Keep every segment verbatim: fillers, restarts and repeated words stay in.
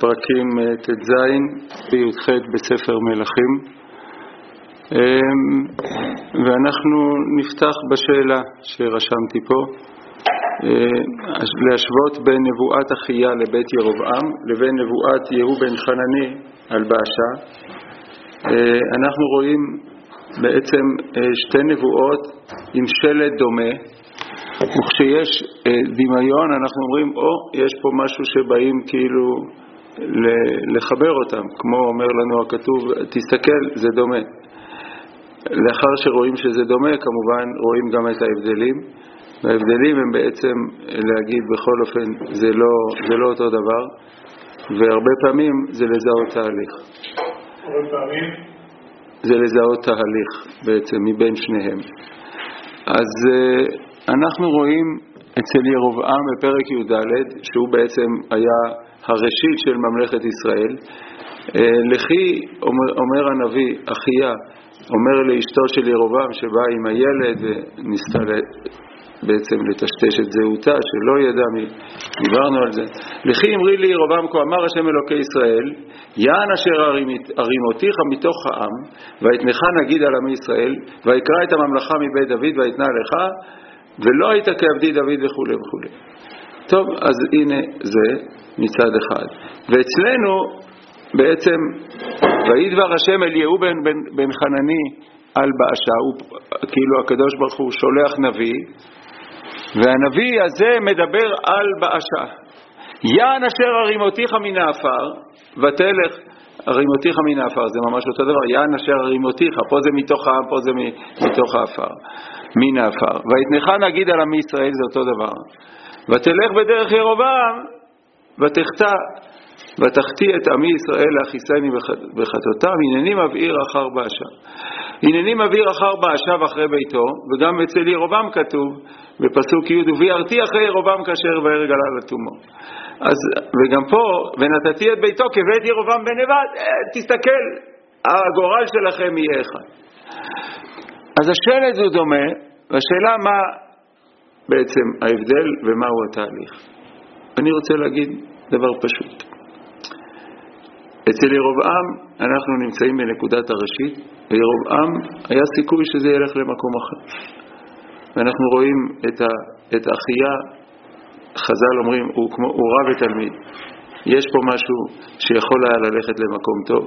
פרקים ט"ז וי"ח בספר מלכים, ואנחנו נפתח בשאלה שרשמתי פה, להשוות בין נבואת אחיה לבית ירובעם לבין נבואת יהוא בן חנני על באשה. אנחנו רואים בעצם שתי נבואות עם שלט דומה, וכשיש דמיון אנחנו אומרים, או יש פה משהו שבאים כאילו לחבר אותם, כמו אומר לנו הכתוב, תסתכל, זה דומה. לאחר שרואים שזה דומה, כמובן רואים גם את ההבדלים, וההבדלים הם בעצם להגיד בכל אופן זה לא, זה לא אותו דבר, והרבה פעמים זה לזהות תהליך. הרבה פעמים? זה לזהות תהליך בעצם מבין שניהם. אז אנחנו רואים אצל ירובעם בפרק י"ד, שהוא בעצם היה הראשית של ממלכת ישראל, לכי, אומר, אומר הנביא, אחיה, אומר לאשתו של ירובעם שבאה עם הילד וניסתה בעצם לטשטש את זהותה, שלא ידע, דיברנו על זה. לכי אמרי לי ירובעם, כה אמר השם אלוקי ישראל, יען אשר הרימותיך מתוך העם, ויתנך נגיד על עמי ישראל, ויקרא את הממלכה מבית דוד, ויתנה לך, ולא היית כעבדי דוד וכו' וכו'. טוב, אז הנה זה מצד אחד. ואצלנו בעצם, וידבר השם אל יהוא בן, בן, בן חנני על באשה, הוא, כאילו הקדוש ברוך הוא שולח נביא, והנביא הזה מדבר על באשה. יען אשר הרימותיך מן העפר, ותלך, הרימותיך מן העפר, זה ממש אותו דבר, יען אשר הרימותיך, פה זה מתוך העם, פה זה מתוך העפר, מן העפר. ויתנך נגיד על עמי ישראל, זה אותו דבר. ותלך בדרך ירובעם, ותחטא, ותחטיא את עמי ישראל להכיסני בחטאותם, הנני מבעיר אחר באשה. הנני מבעיר אחר באשה ואחרי ביתו, וגם אצל ירובעם כתוב בפסוק י' וביערתי אחרי ירובעם כאשר והרג עלה לתומו. אז וגם פה, ונתתי את ביתו כבית ירובעם בן נבט, תסתכל, הגורל שלכם יהיה אחד. אז השלט הוא דומה, והשאלה מה בעצם ההבדל ומהו התהליך. אני רוצה להגיד דבר פשוט. אצל ירובעם אנחנו נמצאים בנקודת הראשית, וירובעם היה סיכוי שזה ילך למקום אחר. ואנחנו רואים את, ה, את אחיה, חז"ל אומרים, הוא, כמו, הוא רב ותלמיד. יש פה משהו שיכול היה ללכת למקום טוב.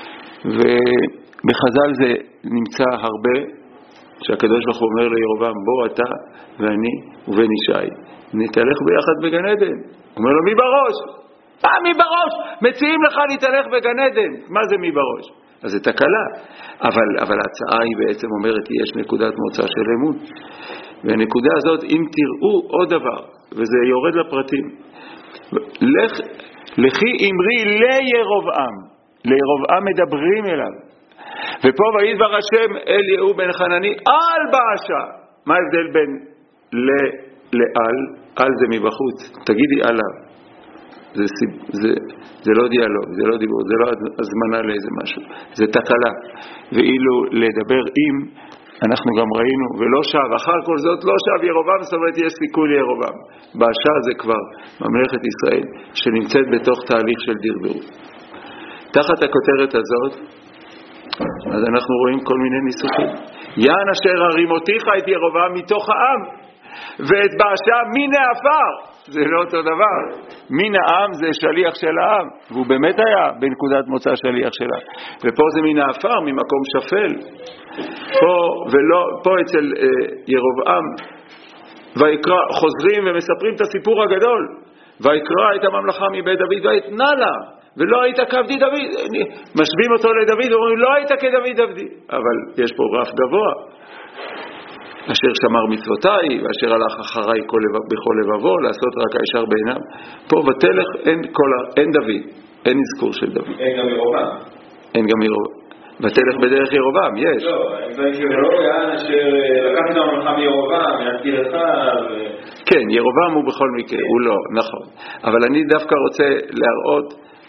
ובחז"ל זה נמצא הרבה, שהקדוש ברוך הוא אומר לירובעם, בוא אתה ואני ובן ישי, נתהלך ביחד בגן עדן. הוא אומר לו, מי בראש? אה, מי בראש? מציעים לך להתהלך בגן עדן. מה זה מי בראש? אז זה תקלה. אבל, אבל ההצעה היא בעצם אומרת, יש נקודת מוצא של אמון. והנקודה הזאת, אם תראו עוד דבר, וזה יורד לפרטים, לך, לכי אמרי לירובעם. לירובעם מדברים אליו. ופה וידבר השם אל יהוא בן חנני על באשה. מה ההבדל בין ל, לעל? על זה מבחוץ. תגידי עליו. זה, זה, זה לא דיאלוג, זה לא דיבור, זה לא הזמנה לאיזה משהו. זה תקלה. ואילו לדבר עם, אנחנו גם ראינו, ולא שב, אחר כל זאת לא שב ירובעם, זאת אומרת יש סיכוי לירובעם. באשה זה כבר ממלכת ישראל, שנמצאת בתוך תהליך של דרדור. תחת הכותרת הזאת, אז אנחנו רואים כל מיני ניסוחים. יען אשר הרימותיך את ירובעם מתוך העם, ואת באשה מן העפר. זה לא אותו דבר. מן העם זה שליח של העם, והוא באמת היה בנקודת מוצא שליח שלה. ופה זה מן העפר, ממקום שפל. פה, ולא, פה אצל אה, ירובעם, ויקרא, חוזרים ומספרים את הסיפור הגדול. ויקרא את הממלכה מבית דוד ויתנה לה. ולא היית כעבדי דוד, משווים אותו לדוד, ואומרים, לא היית כדוד דודי. אבל יש פה רף גבוה. אשר שמר מצוותיי, ואשר הלך אחריי בכל לבבו, לעשות רק הישר בעיניו. פה ותלך אין, כל, אין דוד, אין נזכור של דוד. אין גם ירובעם. אין גם ירובעם. ותלך בדרך ירובעם, יש. לא, זה לא יען אשר לקחת את הממלכה מירובעם, יזכיר לך. כן, ירובעם הוא בכל מקרה, הוא לא, נכון. אבל אני דווקא רוצה להראות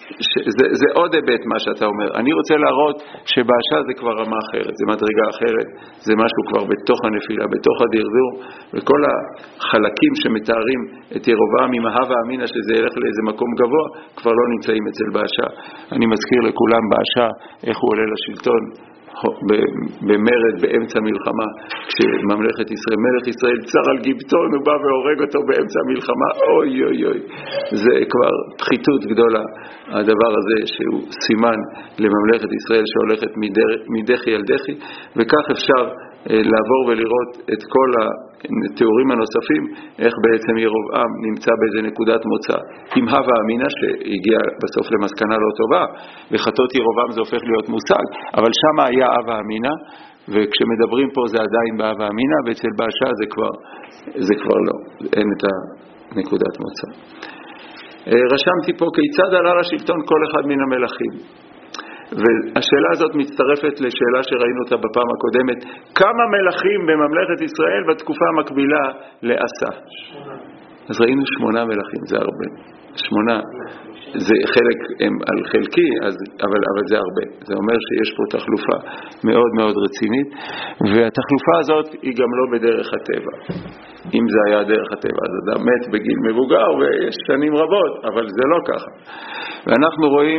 זה, זה עוד היבט מה שאתה אומר. אני רוצה להראות שבאשה זה כבר רמה אחרת, זה מדרגה אחרת, זה משהו כבר בתוך הנפילה, בתוך הדרדור, וכל החלקים שמתארים את ירובעם עם ההווה אמינא שזה ילך לאיזה מקום גבוה, כבר לא נמצאים אצל באשה. אני מזכיר לכולם באשה איך הוא עולה לשלטון, במרד באמצע מלחמה, כשממלכת ישראל, מלך ישראל צר על גיבטון, הוא בא והורג אותו באמצע המלחמה. אוי אוי אוי, זה כבר פחיתות גדולה, הדבר הזה שהוא סימן לממלכת ישראל שהולכת מדחי אל דחי. וכך אפשר לעבור ולראות את כל התיאורים הנוספים, איך בעצם ירובעם נמצא באיזה נקודת מוצא עם הווה אמינא שהגיע בסוף למסקנה לא טובה, וחטאות ירובעם זה הופך להיות מושג, אבל שם היה הווה אמינא, וכשמדברים פה זה עדיין בהווה אמינא, ואצל באשה זה כבר, זה כבר לא, אין את הנקודת מוצא. רשמתי פה כיצד עלה לשלטון כל אחד מן המלכים, והשאלה הזאת מצטרפת לשאלה שראינו אותה בפעם הקודמת, כמה מלכים בממלכת ישראל בתקופה המקבילה לאסא? אז ראינו שמונה מלכים, זה הרבה. שמונה, זה חלק הם על חלקי, אז, אבל, אבל זה הרבה. זה אומר שיש פה תחלופה מאוד מאוד רצינית, והתחלופה הזאת היא גם לא בדרך הטבע. אם זה היה דרך הטבע, אז אדם מת בגיל מבוגר ויש שנים רבות, אבל זה לא ככה. ואנחנו רואים,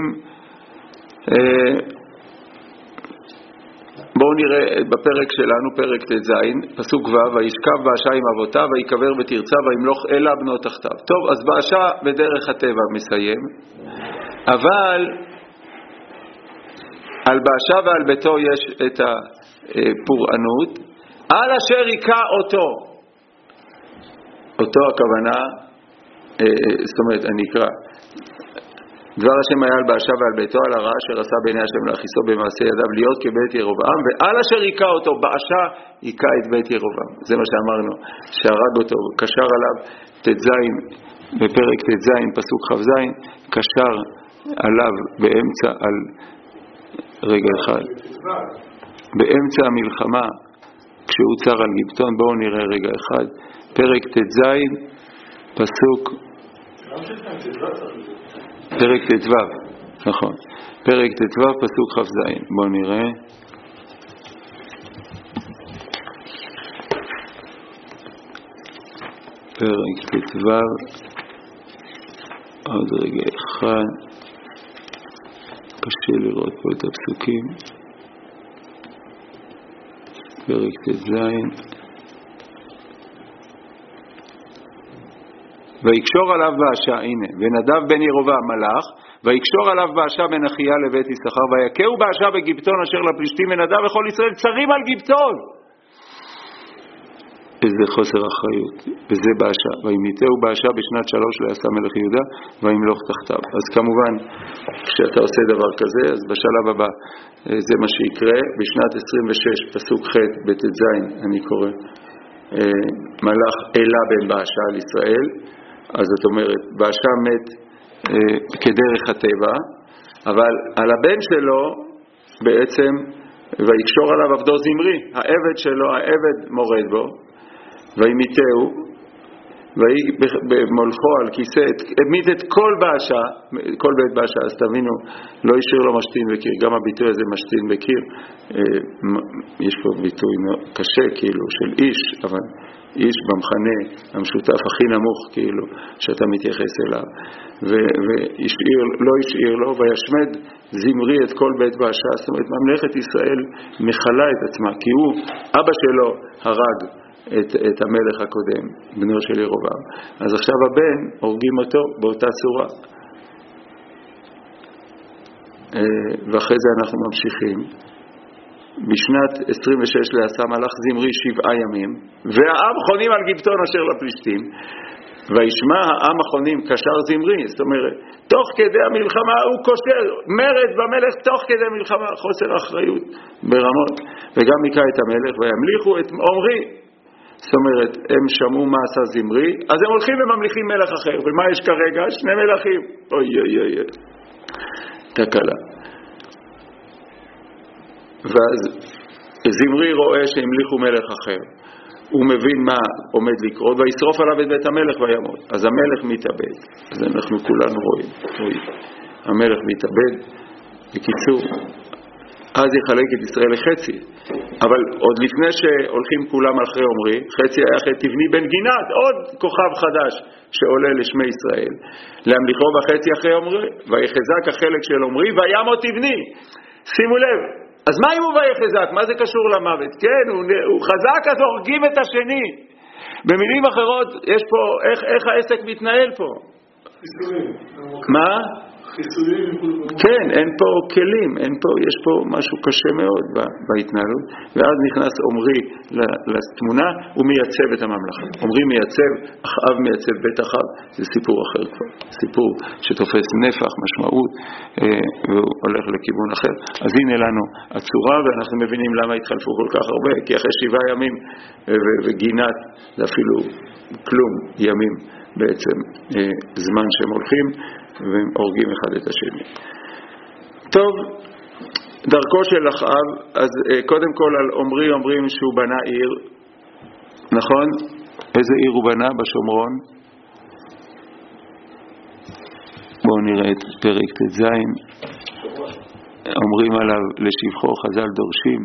בואו נראה בפרק שלנו, פרק ט"ז, פסוק ו', וישכב באשה עם אבותיו, ויקבר ותרצה, וימלוך אלה בנו תחתיו. טוב, אז באשה בדרך הטבע מסיים, אבל על באשה ועל ביתו יש את הפורענות, על אשר היכה אותו. אותו הכוונה, זאת אומרת, אני אקרא, דבר השם היה על באשה ועל ביתו, על הרעה אשר עשה בעיני השם להכיסו במעשה ידיו להיות כבית ירובעם, ועל אשר היכה אותו, באשה היכה את בית ירובעם. זה מה שאמרנו, שהרג אותו, קשר עליו ט"ז, בפרק ט"ז, פסוק כ"ז, קשר עליו באמצע, על רגע אחד, באמצע המלחמה, כשהוא צר על גיבטון. בואו נראה רגע אחד, פרק ט"ז, פסוק פרק ט"ו, נכון, פרק ט"ו פסוק כ"ז. בואו נראה, פרק ט"ו, עוד רגע אחד, קשה לראות פה את הפסוקים, פרק ט"ז, ויקשור עליו באשה, הנה, ונדב בן ירובעם מלך, ויקשור עליו באשה בן אחיה לבית יששכר, ויכהו באשה בגיבטון אשר לפלישתים, ונדב וכל ישראל צרים על גיבטון. איזה חוסר אחריות, וזה באשה. וימיתהו באשה בשנת שלוש לעשה מלך יהודה, וימלוך תחתיו. אז כמובן, כשאתה עושה דבר כזה, אז בשלב הבא זה מה שיקרה. בשנת עשרים ושש, פסוק ח' בט"ז, אני קורא, מלך אלה בן באשה על ישראל. אז זאת אומרת, באשה מת אה, כדרך הטבע, אבל על הבן שלו בעצם, ויקשור עליו עבדו זמרי, העבד שלו, העבד מורד בו, וימיתהו, ויהי במולכו על כיסא, העמיד את כל באשה, כל בית באשה. אז תבינו, לא השאיר לו משתין בקיר, גם הביטוי הזה משתין בקיר, אה, יש פה ביטוי קשה כאילו של איש, אבל איש במחנה המשותף הכי נמוך כאילו שאתה מתייחס אליו, והשאיר, לא השאיר לו, וישמד זמרי את כל בית באשה. זאת אומרת, ממלכת ישראל מחלה את עצמה, כי הוא, אבא שלו הרג את, את המלך הקודם, בנו של ירובעם, אז עכשיו הבן הורגים אותו באותה צורה. ואחרי זה אנחנו ממשיכים. בשנת עשרים ושש לעשה מלך זמרי שבעה ימים, והעם חונים על גיבטון אשר לפלישתים, וישמע העם החונים קשר זמרי. זאת אומרת, תוך כדי המלחמה הוא קושר, מרד במלך תוך כדי מלחמה, חוסר אחריות ברמות. וגם היכה את המלך, וימליכו את עומרי. זאת אומרת, הם שמעו מה עשה זמרי, אז הם הולכים וממליכים מלך אחר. ומה יש כרגע? שני מלכים. אוי אוי אוי אוי, תקלה. ואז זמרי רואה שהמליכו מלך אחר, הוא מבין מה עומד לקרות, וישרוף עליו את בית המלך וימות. אז המלך מתאבד. אז אנחנו כולנו רואים, רואים. המלך והתאבד. בקיצור, אז יחלק את ישראל לחצי. אבל עוד לפני שהולכים כולם אחרי עומרי, חצי היה אחרי תבני בן גינת, עוד כוכב חדש שעולה לשמי ישראל. להמליכו בחצי אחרי עומרי, ויחזק החלק של עומרי, וימות תבני. שימו לב, אז מה אם הוא ויחזק? מה זה קשור למוות? כן, הוא, הוא חזק, אז הורגים את השני. במילים אחרות, יש פה, איך, איך העסק מתנהל פה? חיסולים. מה? חיסולים. כן, אין פה כלים, אין פה, יש פה משהו קשה מאוד בהתנהלות. ואז נכנס עומרי לתמונה, הוא מייצב את הממלכה. עומרי מייצב, אחאב מייצב בית אחאב, זה סיפור אחר כבר. סיפור שתופס נפח, משמעות, והוא הולך לכיוון אחר. אז הנה לנו הצורה, ואנחנו מבינים למה התחלפו כל כך הרבה, כי אחרי שבעה ימים וגינת, זה אפילו כלום ימים בעצם, זמן שהם הולכים, והם הורגים אחד את השני. טוב, דרכו של אחאב, אז קודם כל על עומרי אומרים שהוא בנה עיר, נכון? איזה עיר הוא בנה? בשומרון. בואו נראה את פרק ת' אומרים עליו לשבחו, חז"ל דורשים,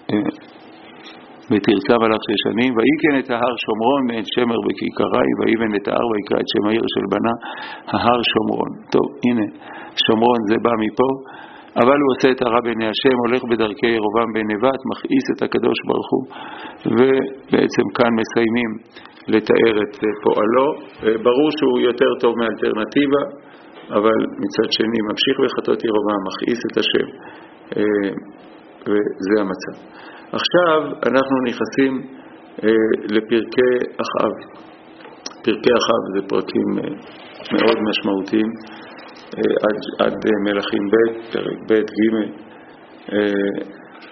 ותרצה מלך שש שנים, ויקן את ההר שומרון מעין שמר בכיכרי, ויבן את ההר ויקרא את שם העיר של בנה, ההר שומרון. טוב, הנה, שומרון זה בא מפה, אבל הוא עושה את הרע בעיני השם, הולך בדרכי ירובעם בן נבט, מכעיס את הקדוש ברוך הוא, ובעצם כאן מסיימים לתאר את פועלו. ברור שהוא יותר טוב מאלטרנטיבה, אבל מצד שני ממשיך בחטאות ירובעם, מכעיס את השם, וזה המצב. עכשיו אנחנו נכנסים אה, לפרקי אחאב. פרקי אחאב זה פרקים אה, מאוד משמעותיים, אה, עד, עד אה, מלכים ב', פרק ב', ג'. אה,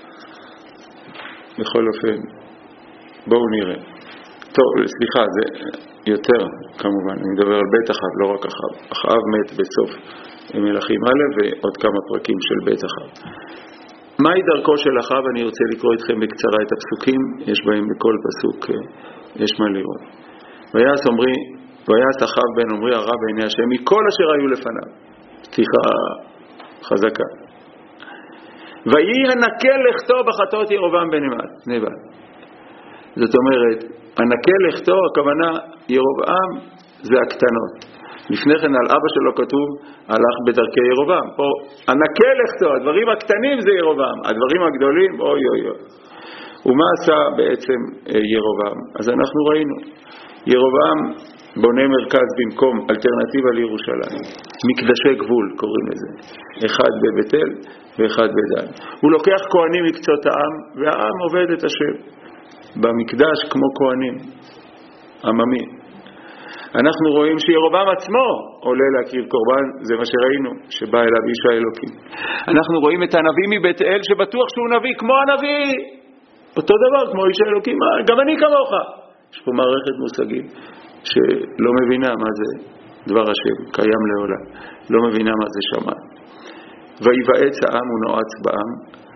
בכל אופן, בואו נראה. טוב, סליחה, זה יותר כמובן, אני מדבר על בית אחאב, לא רק אחאב. אחאב מת בסוף מלכים א' ועוד כמה פרקים של בית אחאב. מהי דרכו של אחאב? אני רוצה לקרוא איתכם בקצרה את הפסוקים, יש בהם בכל פסוק, יש מה לראות. ויעש עומרי, ויעש אחאב בן עומרי הרע בעיני השם מכל אשר היו לפניו. פתיחה חזקה. ויהי הנקה לכתו בחטאות ירובעם בן נבט. זאת אומרת, הנקה לכתו, הכוונה ירובעם זה הקטנות. לפני כן על אבא שלו כתוב, הלך בדרכי ירובעם. פה, הנקה לכתו, הדברים הקטנים זה ירובעם, הדברים הגדולים, אוי אוי אוי. ומה עשה בעצם ירובעם? אז אנחנו ראינו, ירובעם בונה מרכז במקום אלטרנטיבה לירושלים. מקדשי גבול קוראים לזה. אחד בבית אל ואחד בדן. הוא לוקח כהנים מקצות העם, והעם עובד את השם. במקדש כמו כהנים, עממי. אנחנו רואים שירובעם עצמו עולה להקריב קורבן, זה מה שראינו, שבא אליו איש האלוקים. אנחנו רואים את הנביא מבית אל שבטוח שהוא נביא כמו הנביא, אותו דבר כמו איש האלוקים, גם אני כמוך. יש פה מערכת מושגים שלא מבינה מה זה דבר השם, קיים לעולם, לא מבינה מה זה שמע. ויבעץ העם ונועץ בעם,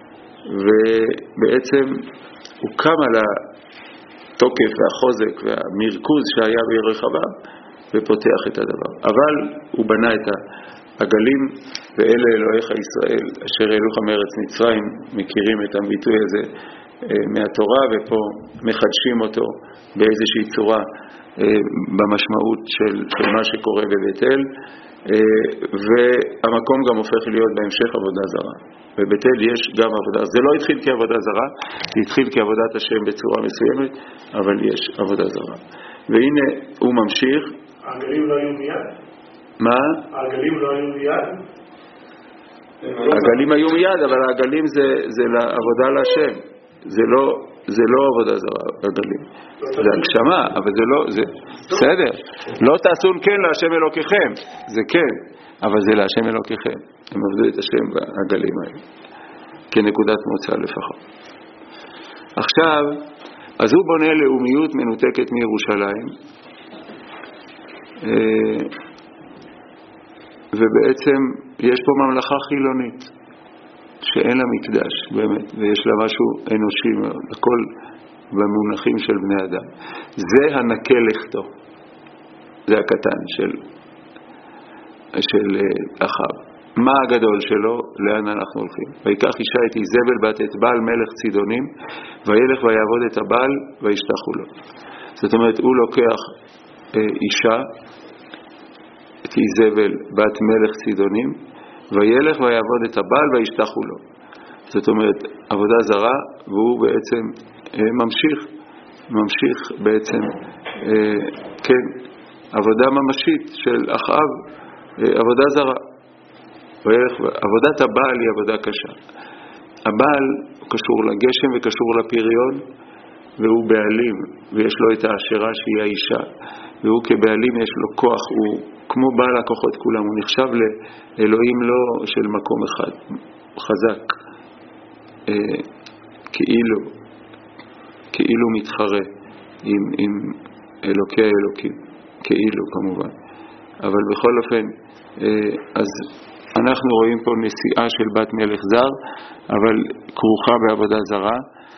ובעצם הוא קם על התוקף והחוזק והמרכוז שהיה ברחבעם ופותח את הדבר. אבל הוא בנה את העגלים, ואלה אלוהיך ישראל אשר העלוך מארץ מצרים, מכירים את הביטוי הזה מהתורה, ופה מחדשים אותו באיזושהי צורה במשמעות של, של מה שקורה בבית אל, והמקום גם הופך להיות בהמשך עבודה זרה. בבית אל יש גם עבודה, זה לא התחיל כעבודה זרה, זה התחיל כעבודת השם בצורה מסוימת, אבל יש עבודה זרה. והנה הוא ממשיך. העגלים לא היו מיד? מה? העגלים לא היו מיד? העגלים היו מיד, אבל העגלים זה, זה לעבודה להשם. זה לא, זה לא עבודה זרה, העגלים. זה הגשמה, אבל זה לא, זה בסדר. לא תעשון כן להשם אלוקיכם, זה כן, אבל זה להשם אלוקיכם. הם עבדו את השם בעגלים האלה, כנקודת מוצא לפחות. עכשיו, אז הוא בונה לאומיות מנותקת מירושלים, ובעצם יש פה ממלכה חילונית, שאין לה מקדש, באמת, ויש לה משהו אנושי מאוד, הכל במונחים של בני אדם. זה הנקה לכתו, זה הקטן של, של אחאב. מה הגדול שלו? לאן אנחנו הולכים? ויקח אישה את איזבל בת את בעל מלך צידונים, וילך ויעבוד את הבעל וישתחו לו. זאת אומרת, הוא לוקח אה, אישה, את איזבל בת מלך צידונים, וילך ויעבוד את הבעל וישתחו לו. זאת אומרת, עבודה זרה, והוא בעצם אה, ממשיך, ממשיך בעצם, אה, כן, עבודה ממשית של אחאב, אה, עבודה זרה. עבודת הבעל היא עבודה קשה. הבעל קשור לגשם וקשור לפריון, והוא בעלים, ויש לו את העשירה שהיא האישה, והוא כבעלים יש לו כוח, הוא כמו בעל הכוחות כולם, הוא נחשב לאלוהים לא של מקום אחד, חזק, אה, כאילו, כאילו מתחרה עם, עם אלוקי האלוקים, כאילו כמובן. אבל בכל אופן, אה, אז אנחנו רואים פה נסיעה של בת מלך זר, אבל כרוכה בעבודה זרה.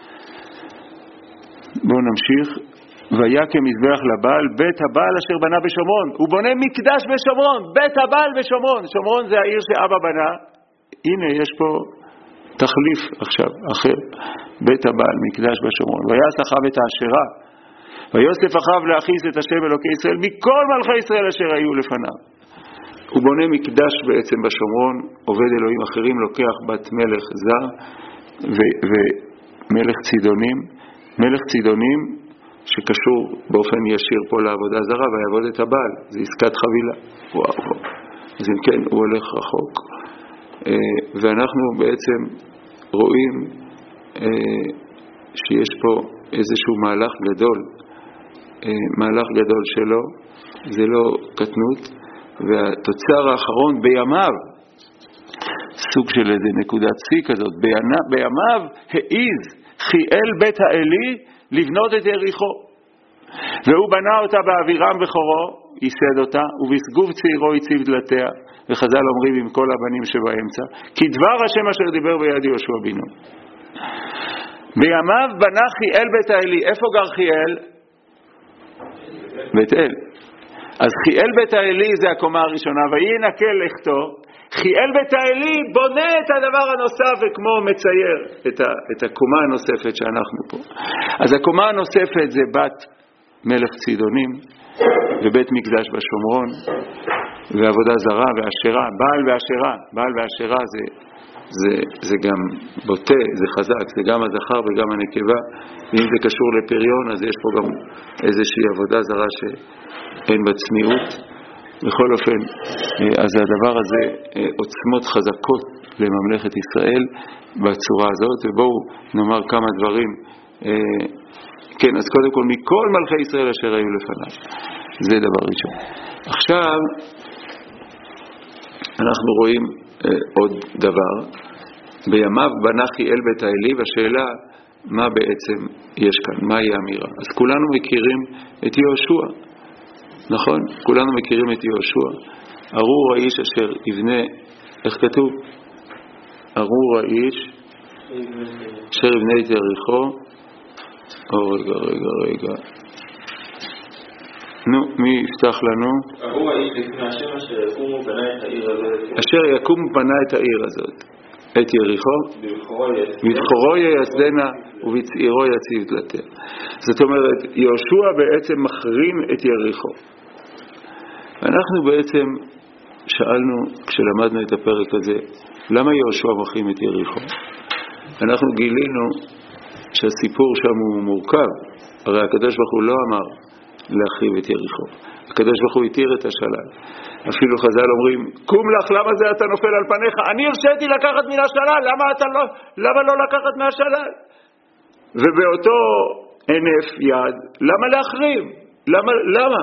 בואו נמשיך. ויקם מזבח לבעל, בית הבעל אשר בנה בשומרון. הוא בונה מקדש בשומרון, בית הבעל בשומרון. שומרון זה העיר שאבא בנה. הנה, יש פה תחליף עכשיו, אחר. בית הבעל, מקדש בשומרון. ויעש אחאב את העשירה. ויוסף אחאב להכעיס את השם אלוקי ישראל מכל מלכי ישראל אשר היו לפניו. הוא בונה מקדש בעצם בשומרון, עובד אלוהים אחרים, לוקח בת מלך זר ו- ומלך צידונים, מלך צידונים שקשור באופן ישיר פה לעבודה זרה, ויעבוד את הבעל, זה עסקת חבילה. וואו, וואו. אז אם כן, הוא הולך רחוק. ואנחנו בעצם רואים שיש פה איזשהו מהלך גדול, מהלך גדול שלו, זה לא קטנות, והתוצר האחרון בימיו, סוג של איזה נקודת שיא כזאת, בימיו העיז חיאל בית האלי לבנות את יריחו, והוא בנה אותה באבירם בכורו, ייסד אותה, ובסגוב צעירו הציב דלתיה, וחז"ל אומרים עם כל הבנים שבאמצע, כי דבר השם אשר דיבר ביד יהושע בן נון. בימיו בנה חיאל בית האלי. איפה גר חיאל? בית אל. אז חיאל בית האלי זה הקומה הראשונה, ויהי נקל לכתו. חיאל בית האלי בונה את הדבר הנוסף וכמו מצייר את, ה, את הקומה הנוספת שאנחנו פה. אז הקומה הנוספת זה בת מלך צידונים ובית מקדש בשומרון ועבודה זרה והשרה, בעל והשרה, בעל והשרה זה, זה, זה גם בוטה, זה חזק, זה גם הזכר וגם הנקבה, ואם זה קשור לפריון אז יש פה גם איזושהי עבודה זרה שאין בצניעות. בכל אופן, אז הדבר הזה עוצמות חזקות לממלכת ישראל בצורה הזאת, ובואו נאמר כמה דברים. כן, אז קודם כל, מכל מלכי ישראל אשר היו לפניו, זה דבר ראשון. עכשיו, אנחנו רואים עוד דבר. בימיו בנה חיאל בית האלי, והשאלה, מה בעצם יש כאן? מהי האמירה? אז כולנו מכירים את יהושע. נכון? כולנו מכירים את יהושע. ארור האיש אשר יבנה, איך כתוב? ארור האיש אשר יבנה את יריחו. או רגע, רגע, רגע. נו, מי יפתח לנו? ארור האיש לפני השם אשר יקום ובנה את העיר הזאת. אשר יקום ובנה את העיר הזאת. את יריחו? בבחורו ייסדנה ובצעירו יציב דלתיה. זאת אומרת, יהושע בעצם מחרים את יריחו. אנחנו בעצם שאלנו, כשלמדנו את הפרק הזה, למה יהושע מחרים את יריחו? אנחנו גילינו שהסיפור שם הוא מורכב. הרי הקדוש ברוך הוא לא אמר להחריב את יריחו. הקדוש ברוך הוא התיר את השלל. אפילו חז"ל אומרים, קום לך, למה זה אתה נופל על פניך? אני הרשיתי לקחת מן השלל, למה אתה לא, למה לא לקחת מהשלל? ובאותו ענף יד, למה להחריב? למה, למה?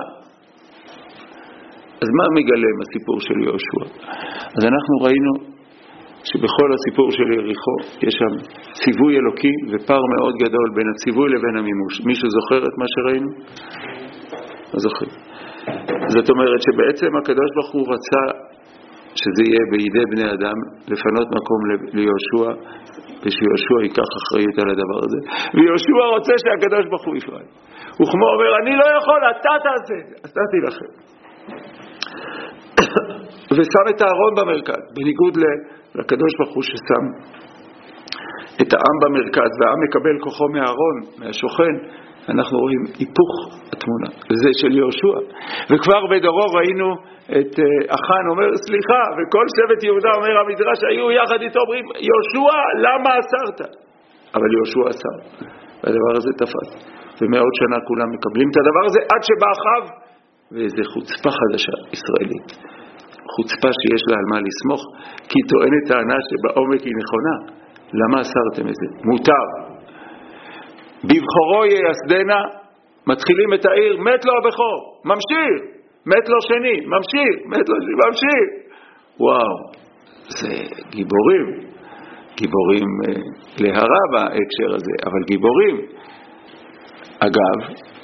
אז מה מגלם הסיפור של יהושע? אז אנחנו ראינו שבכל הסיפור של יריחו יש שם ציווי אלוקי ופער מאוד גדול בין הציווי לבין המימוש. מישהו זוכר את מה שראינו? לא זוכר. זאת אומרת שבעצם הקדוש ברוך הוא רצה שזה יהיה בידי בני אדם, לפנות מקום ליהושע, ושיהושע ייקח אחריות על הדבר הזה. ויהושע רוצה שהקדוש ברוך הוא יפעל. הוא כמו אומר, אני לא יכול, אתה תעשה את זה, אז אתה תילחם. ושם את הארון במרכז, בניגוד לקדוש ברוך הוא ששם את העם במרכז, והעם מקבל כוחו מהארון, מהשוכן. אנחנו רואים היפוך התמונה, זה של יהושע. וכבר בדורו ראינו את אחן אומר סליחה, וכל שבט יהודה אומר המדרש היו יחד איתו אומרים יהושע למה אסרת? אבל יהושע אסר, והדבר הזה תפס, ומאות שנה כולם מקבלים את הדבר הזה עד שבא אחאב, וזה חוצפה חדשה ישראלית, חוצפה שיש לה על מה לסמוך, כי היא טוענת טענה שבעומק היא נכונה. למה אסרתם את זה? מותר. בבחורו ייסדנה, מתחילים את העיר, מת לו הבכור, ממשיך, מת לו שני, ממשיך, מת לו שני, ממשיך. וואו, זה גיבורים, גיבורים אה, להרע בהקשר הזה, אבל גיבורים. אגב,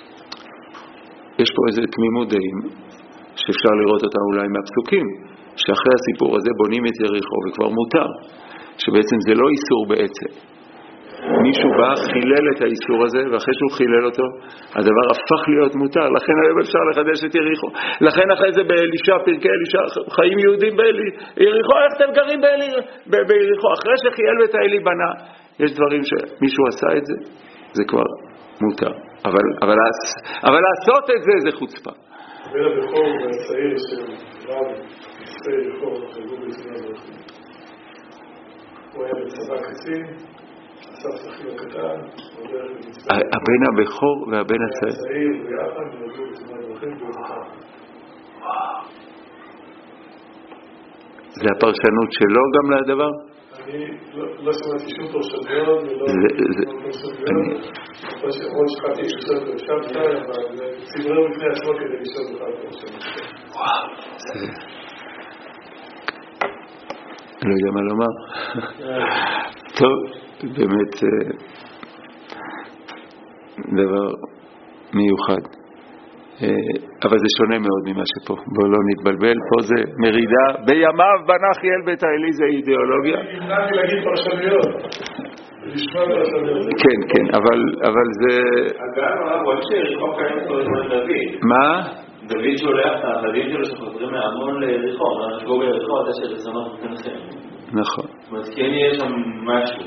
יש פה איזה תמימות דעים, שאפשר לראות אותה אולי מהפסוקים, שאחרי הסיפור הזה בונים את יריחו וכבר מותר, שבעצם זה לא איסור בעצם. מישהו בא, חילל את האיסור הזה, ואחרי שהוא חילל אותו, הדבר הפך להיות מותר, לכן היום אפשר לחדש את יריחו. לכן אחרי זה באלישע, פרקי אלישע, חיים יהודים ביריחו, איך אתם גרים ביריחו? אחרי שחייל את האלי בנה, יש דברים שמישהו עשה את זה, זה כבר מותר. אבל, אבל, אבל לעשות את זה, זה חוצפה. בין הבכור והצעיר של רב, עשי יריחו, חלגו בזמן הדרכים. הוא היה בצבא קצין, הבן הבכור והבן הצעיר זה הפרשנות שלו גם לדבר? אני לא שמעתי שום פרשניות ולא שחרתי שחרתי ושחרתי אבל ציברנו לפני עצמו כדי לשאול בכלל פרשנות. וואו, זה לא יודע מה לומר. טוב, באמת דבר מיוחד, אבל זה שונה מאוד ממה שפה, בואו לא נתבלבל, פה זה מרידה, בימיו בנה חיאל בית האלי, זה אידיאולוגיה. אני נמנעתי להגיד פרשנויות, לשמוע פרשנויות. כן, כן, אבל זה... אגב, הרב, עוד שיריחו קיים כל הזמן דוד. מה? דוד שולח את העבדים שלו שחוזרים מהמון ליריחו, נשגו ביריחו, אתה שלזונות מתנחם. נכון. זאת אומרת, כן יש שם משהו.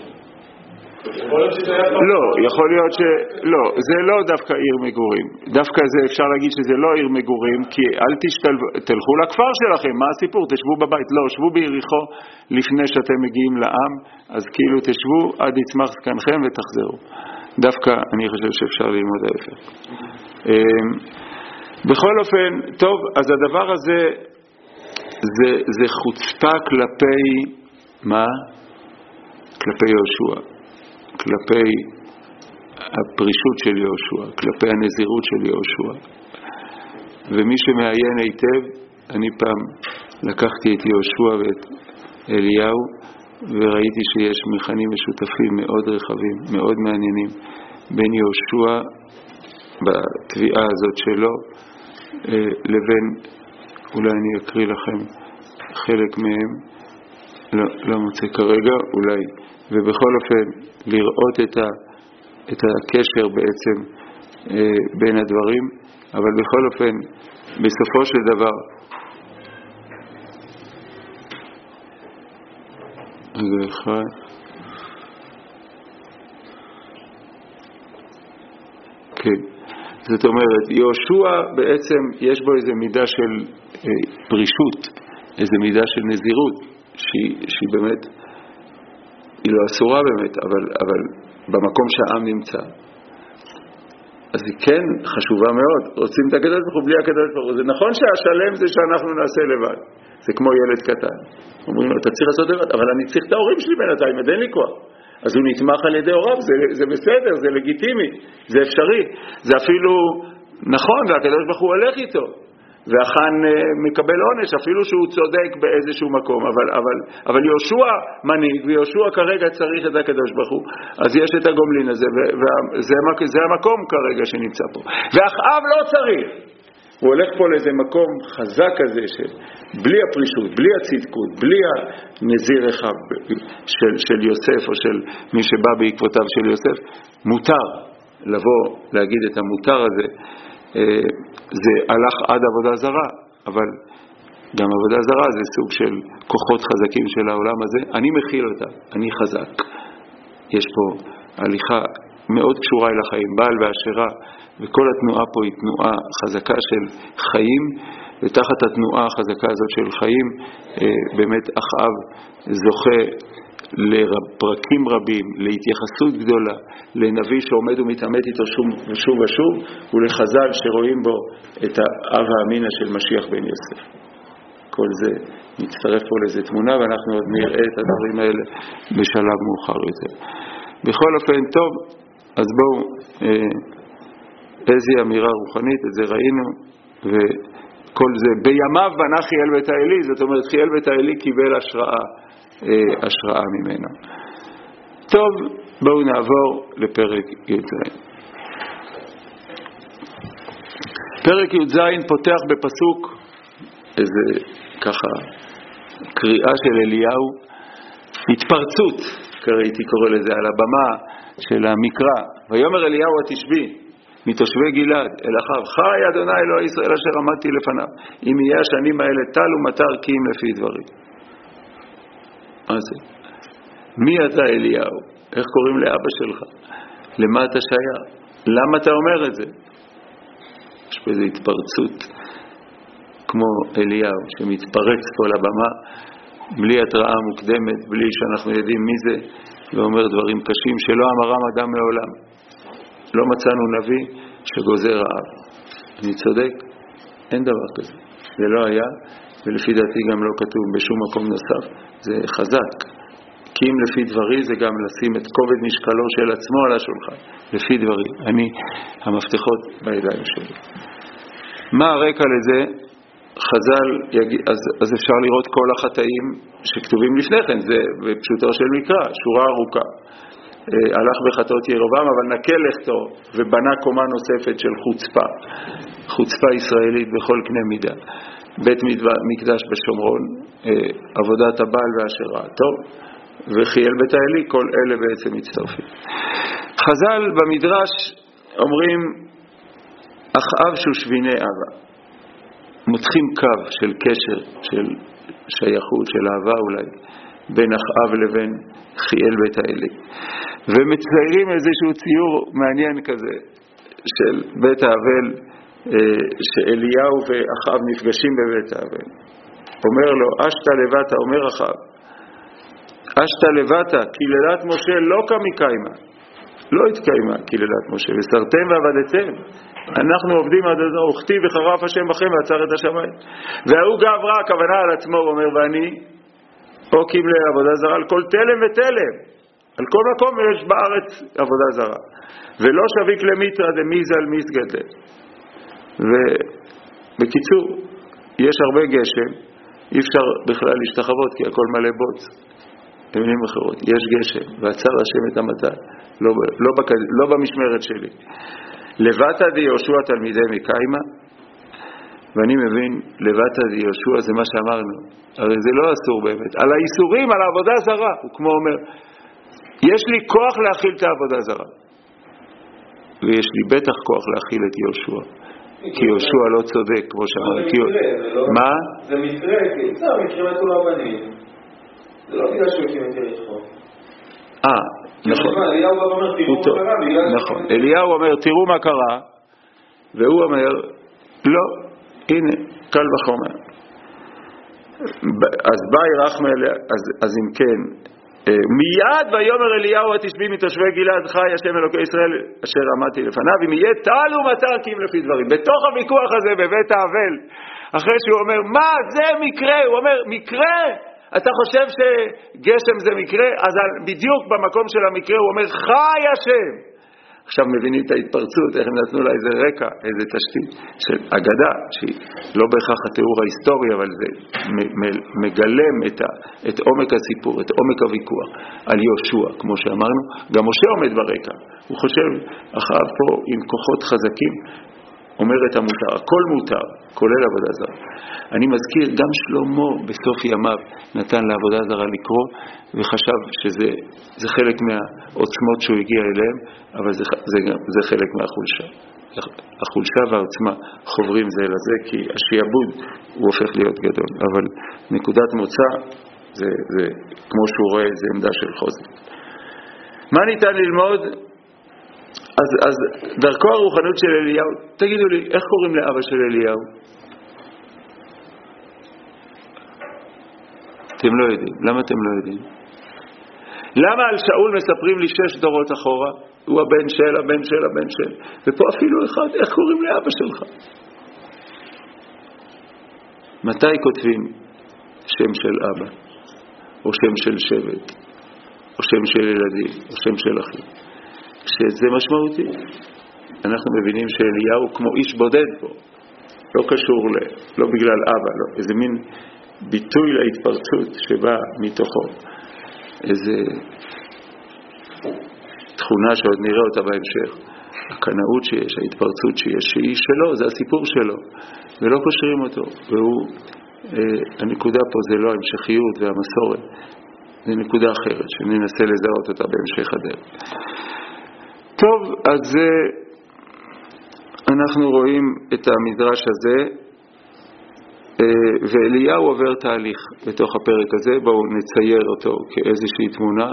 לא, יכול להיות ש... לא, זה לא דווקא עיר מגורים. דווקא זה אפשר להגיד שזה לא עיר מגורים, כי אל תשתלבו, תלכו לכפר שלכם, מה הסיפור? תשבו בבית. לא, שבו ביריחו לפני שאתם מגיעים לעם, אז כאילו תשבו עד יצמח זקנכם ותחזרו. דווקא אני חושב שאפשר ללמוד ההפך. בכל אופן, טוב, אז הדבר הזה זה, זה חוצפה כלפי מה? כלפי יהושע. כלפי הפרישות של יהושע, כלפי הנזירות של יהושע. ומי שמעיין היטב, אני פעם לקחתי את יהושע ואת אליהו, וראיתי שיש מכנים משותפים מאוד רחבים, מאוד מעניינים, בין יהושע בתביעה הזאת שלו, לבין, אולי אני אקריא לכם חלק מהם, לא, לא מוצא כרגע, אולי, ובכל אופן לראות את, ה, את הקשר בעצם אה, בין הדברים, אבל בכל אופן בסופו של דבר רגע אחד כן, זאת אומרת יהושע בעצם יש בו איזו מידה של אה, פרישות, איזו מידה של נזירות שהיא, שהיא באמת היא לא אסורה באמת, אבל, אבל במקום שהעם נמצא. אז היא כן חשובה מאוד. רוצים את הקדוש ברוך הוא בלי הקדוש ברוך הוא. זה נכון שהשלם זה שאנחנו נעשה לבד. זה כמו ילד קטן. אומרים לו, אתה צריך לעשות לבד, אבל אני צריך את ההורים שלי בינתיים, אין לי כוח. אז הוא נתמך על ידי הוריו, זה, זה בסדר, זה לגיטימי, זה אפשרי. זה אפילו נכון, והקדוש ברוך הוא הולך איתו. ואחן מקבל עונש אפילו שהוא צודק באיזשהו מקום, אבל, אבל, אבל יהושע מנהיג, ויהושע כרגע צריך את הקדוש ברוך הוא, אז יש את הגומלין הזה, וזה זה המקום כרגע שנמצא פה. ואחאב לא צריך, הוא הולך פה לאיזה מקום חזק הזה, שבלי הפרישות, בלי הצדקות, בלי הנזיר אחד של, של יוסף, או של מי שבא בעקבותיו של יוסף, מותר לבוא להגיד את המותר הזה, זה הלך עד עבודה זרה, אבל גם עבודה זרה זה סוג של כוחות חזקים של העולם הזה. אני מכיל אותה, אני חזק. יש פה הליכה מאוד קשורה אל החיים, בעל והשרה, וכל התנועה פה היא תנועה חזקה של חיים, ותחת התנועה החזקה הזאת של חיים, באמת אחאב זוכה לפרקים רבים, להתייחסות גדולה, לנביא שעומד ומתעמת איתו שוב ושוב ושוב, ולחז"ל שרואים בו את האב האמינא של משיח בן יוסף. כל זה נצטרף פה לאיזה תמונה, ואנחנו עוד נראה את הדברים האלה בשלב מאוחר יותר. בכל אופן, טוב, אז בואו, אה, איזו אמירה רוחנית, את זה ראינו, וכל זה, בימיו בנה חיאל בית האלי, זאת אומרת, חיאל בית האלי קיבל השראה, אה, השראה ממנו. טוב, בואו נעבור לפרק י"ז. פרק י"ז פותח בפסוק, איזה ככה, קריאה של אליהו, התפרצות, קראתי קורא לזה, על הבמה של המקרא. ויאמר אליהו התשבי, מתושבי גלעד, אל אחאב, חי אדוני אלוהי ישראל אשר עמדתי לפניו, אם יהיה השנים האלה טל ומטר כי אם לפי דברי. מה זה? מי אתה אליהו? איך קוראים לאבא שלך? למה אתה שייך? למה אתה אומר את זה? יש פה איזו התפרצות, כמו אליהו שמתפרץ פה לבמה, בלי התראה מוקדמת, בלי שאנחנו יודעים מי זה, ואומר דברים קשים שלא אמרם אדם מעולם. לא מצאנו נביא שגוזר רעב. אני צודק? אין דבר כזה. זה לא היה, ולפי דעתי גם לא כתוב בשום מקום נוסף. זה חזק. כי אם לפי דברי זה גם לשים את כובד משקלו של עצמו על השולחן. לפי דברי. אני, המפתחות בידיים שלי. מה הרקע לזה? חז"ל, אז, אז אפשר לראות כל החטאים שכתובים לפני כן, זה בפשוטו של מקרא, שורה ארוכה. הלך בחטאות ירבעם, אבל נקה לכתו ובנה קומה נוספת של חוצפה, חוצפה ישראלית בכל קנה מידה. בית מקדש בשומרון, עבודת הבעל והשרה, טוב, וחיאל בית האלי, כל אלה בעצם מצטרפים. חז"ל במדרש אומרים, אחאב שושביני אהבה. מותחים קו של קשר, של שייכות, של אהבה אולי, בין אחאב לבין חיאל בית האלי. ומציירים איזשהו ציור מעניין כזה, של בית האבל, שאליהו ואחאב נפגשים בבית האבל. אומר לו, אשתה לבטה, אומר אחאב, אשתה לבטה, קללת משה לא קמיקיימה, לא התקיימה קללת משה, וסרתם ועבדתם. אנחנו עובדים עד אוכתי וחרף השם בכם ועצר את השמיים. והוא געברה, הכוונה על עצמו, הוא אומר, ואני עוקים לעבודה זרה על כל תלם ותלם. על כל מקום יש בארץ עבודה זרה. ולא שביק למיטרה דמיזה על מסגד. ובקיצור, יש הרבה גשם, אי אפשר בכלל להשתחוות כי הכל מלא בוץ. במילים אחרות, יש גשם, ועצר השם את המטה, לא, לא, בק... לא במשמרת שלי. לבטה די יהושע תלמידי מקיימה, ואני מבין, לבטה די יהושע זה מה שאמרנו, הרי זה לא אסור באמת, על האיסורים, על העבודה זרה, הוא כמו אומר, יש לי כוח להכיל את העבודה זרה, ויש לי בטח כוח להכיל את יהושע, כי יהושע לא צודק, כמו שאמרתי. מה? זה מקרה, כי זה מקרה מתו לבנים, זה לא בגלל שהוא הקים את יריחו. אה, נכון. אליהו אומר, תראו מה קרה. נכון. אליהו אומר, תראו מה קרה, והוא אומר, לא, הנה, קל וחומר. אז באי רחמה, אז אם כן, מיד ויאמר אליהו התשבי מתושבי גלעד חי השם אלוקי ישראל אשר עמדתי לפניו, אם יהיה טל ומטר כי אם לפי דברים. בתוך הוויכוח הזה בבית האבל, אחרי שהוא אומר, מה זה מקרה? הוא אומר, מקרה? אתה חושב שגשם זה מקרה? אז בדיוק במקום של המקרה הוא אומר, חי השם. עכשיו מבינים את ההתפרצות, איך הם נתנו לה איזה רקע, איזה תשתית של אגדה, שהיא לא בהכרח התיאור ההיסטורי, אבל זה מגלם את, ה, את עומק הסיפור, את עומק הוויכוח על יהושע, כמו שאמרנו. גם משה עומד ברקע, הוא חושב, אחאב פה עם כוחות חזקים, אומר את המותר, הכל מותר, כולל עבודה זרה. אני מזכיר, גם שלמה בסוף ימיו נתן לעבודה זרה לקרוא, וחשב שזה זה חלק מהעוצמות שהוא הגיע אליהם, אבל זה, זה, זה חלק מהחולשה. החולשה והעוצמה חוברים זה לזה, כי השיעבוד הוא הופך להיות גדול, אבל נקודת מוצא זה, זה כמו שהוא רואה, זה עמדה של חוזק. מה ניתן ללמוד? אז, אז דרכו הרוחנות של אליהו, תגידו לי, איך קוראים לאבא של אליהו? אתם לא יודעים. למה אתם לא יודעים? למה על שאול מספרים לי שש דורות אחורה? הוא הבן של, הבן של, הבן של. ופה אפילו אחד, איך קוראים לאבא שלך? מתי כותבים שם של אבא? או שם של שבט? או שם של ילדים? או שם של אחים? שזה משמעותי. אנחנו מבינים שאליהו כמו איש בודד פה. לא קשור ל... לא בגלל אבא, לא. איזה מין ביטוי להתפרצות שבא מתוכו. איזה תכונה שעוד נראה אותה בהמשך. הקנאות שיש, ההתפרצות שיש, שהיא שלו, זה הסיפור שלו. ולא קושרים אותו. והוא, אה, הנקודה פה זה לא ההמשכיות והמסורת. זה נקודה אחרת, שננסה לזהות אותה בהמשך הדרך. טוב, אז אנחנו רואים את המדרש הזה, ואליהו עובר תהליך בתוך הפרק הזה. בואו נצייר אותו כאיזושהי תמונה.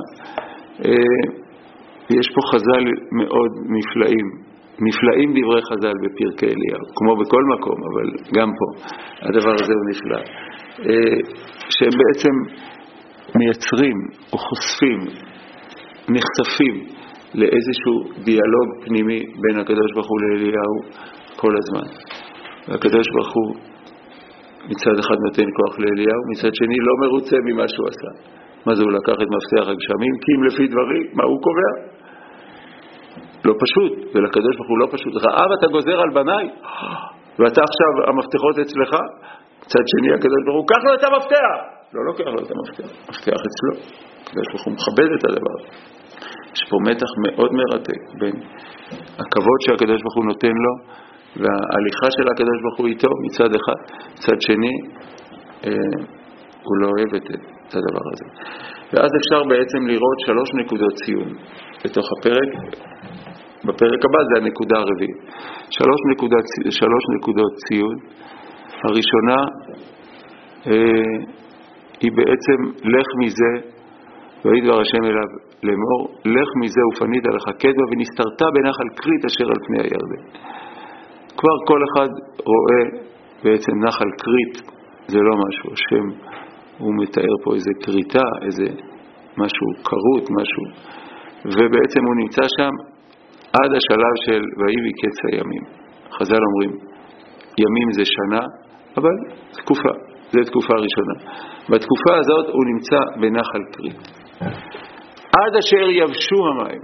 יש פה חז"ל מאוד נפלאים, נפלאים דברי חז"ל בפרקי אליהו, כמו בכל מקום, אבל גם פה הדבר הזה הוא נפלא, שהם בעצם מייצרים או חושפים, נחשפים לאיזשהו דיאלוג פנימי בין הקדוש ברוך הוא לאליהו כל הזמן. והקדוש ברוך הוא מצד אחד נותן כוח לאליהו, מצד שני לא מרוצה ממה שהוא עשה. מה זה? הוא לקח את מפתח הגשמים, כי אם לפי דברי, מה הוא קובע? לא פשוט, ולקדוש ברוך הוא לא פשוט. רעב אתה גוזר על בניי, ואתה עכשיו המפתחות אצלך, מצד שני הקדוש ברוך הוא, קח לו את המפתח. לא לוקח לו את המפתח, המפתח אצלו. הקדוש ברוך הוא מכבד את הדבר. יש פה מתח מאוד מרתק בין הכבוד שהקדוש ברוך הוא נותן לו וההליכה של הקדוש ברוך הוא איתו מצד אחד, מצד שני אה, הוא לא אוהב את, את הדבר הזה. ואז אפשר בעצם לראות שלוש נקודות ציון בתוך הפרק. בפרק הבא זה הנקודה הרביעית. שלוש, נקודה, שלוש נקודות ציון. הראשונה אה, היא בעצם לך מזה וידבר השם אליו לאמור, לך מזה ופנית לך קדמה ונסתרת בנחל קרית אשר על פני הירדן. כבר כל אחד רואה בעצם נחל קרית זה לא משהו, השם הוא מתאר פה איזה קריטה, איזה משהו קרות, משהו, ובעצם הוא נמצא שם עד השלב של ויהי קץ הימים. חז"ל אומרים ימים זה שנה, אבל תקופה, זה תקופה ראשונה. בתקופה הזאת הוא נמצא בנחל קרית עד אשר יבשו המים.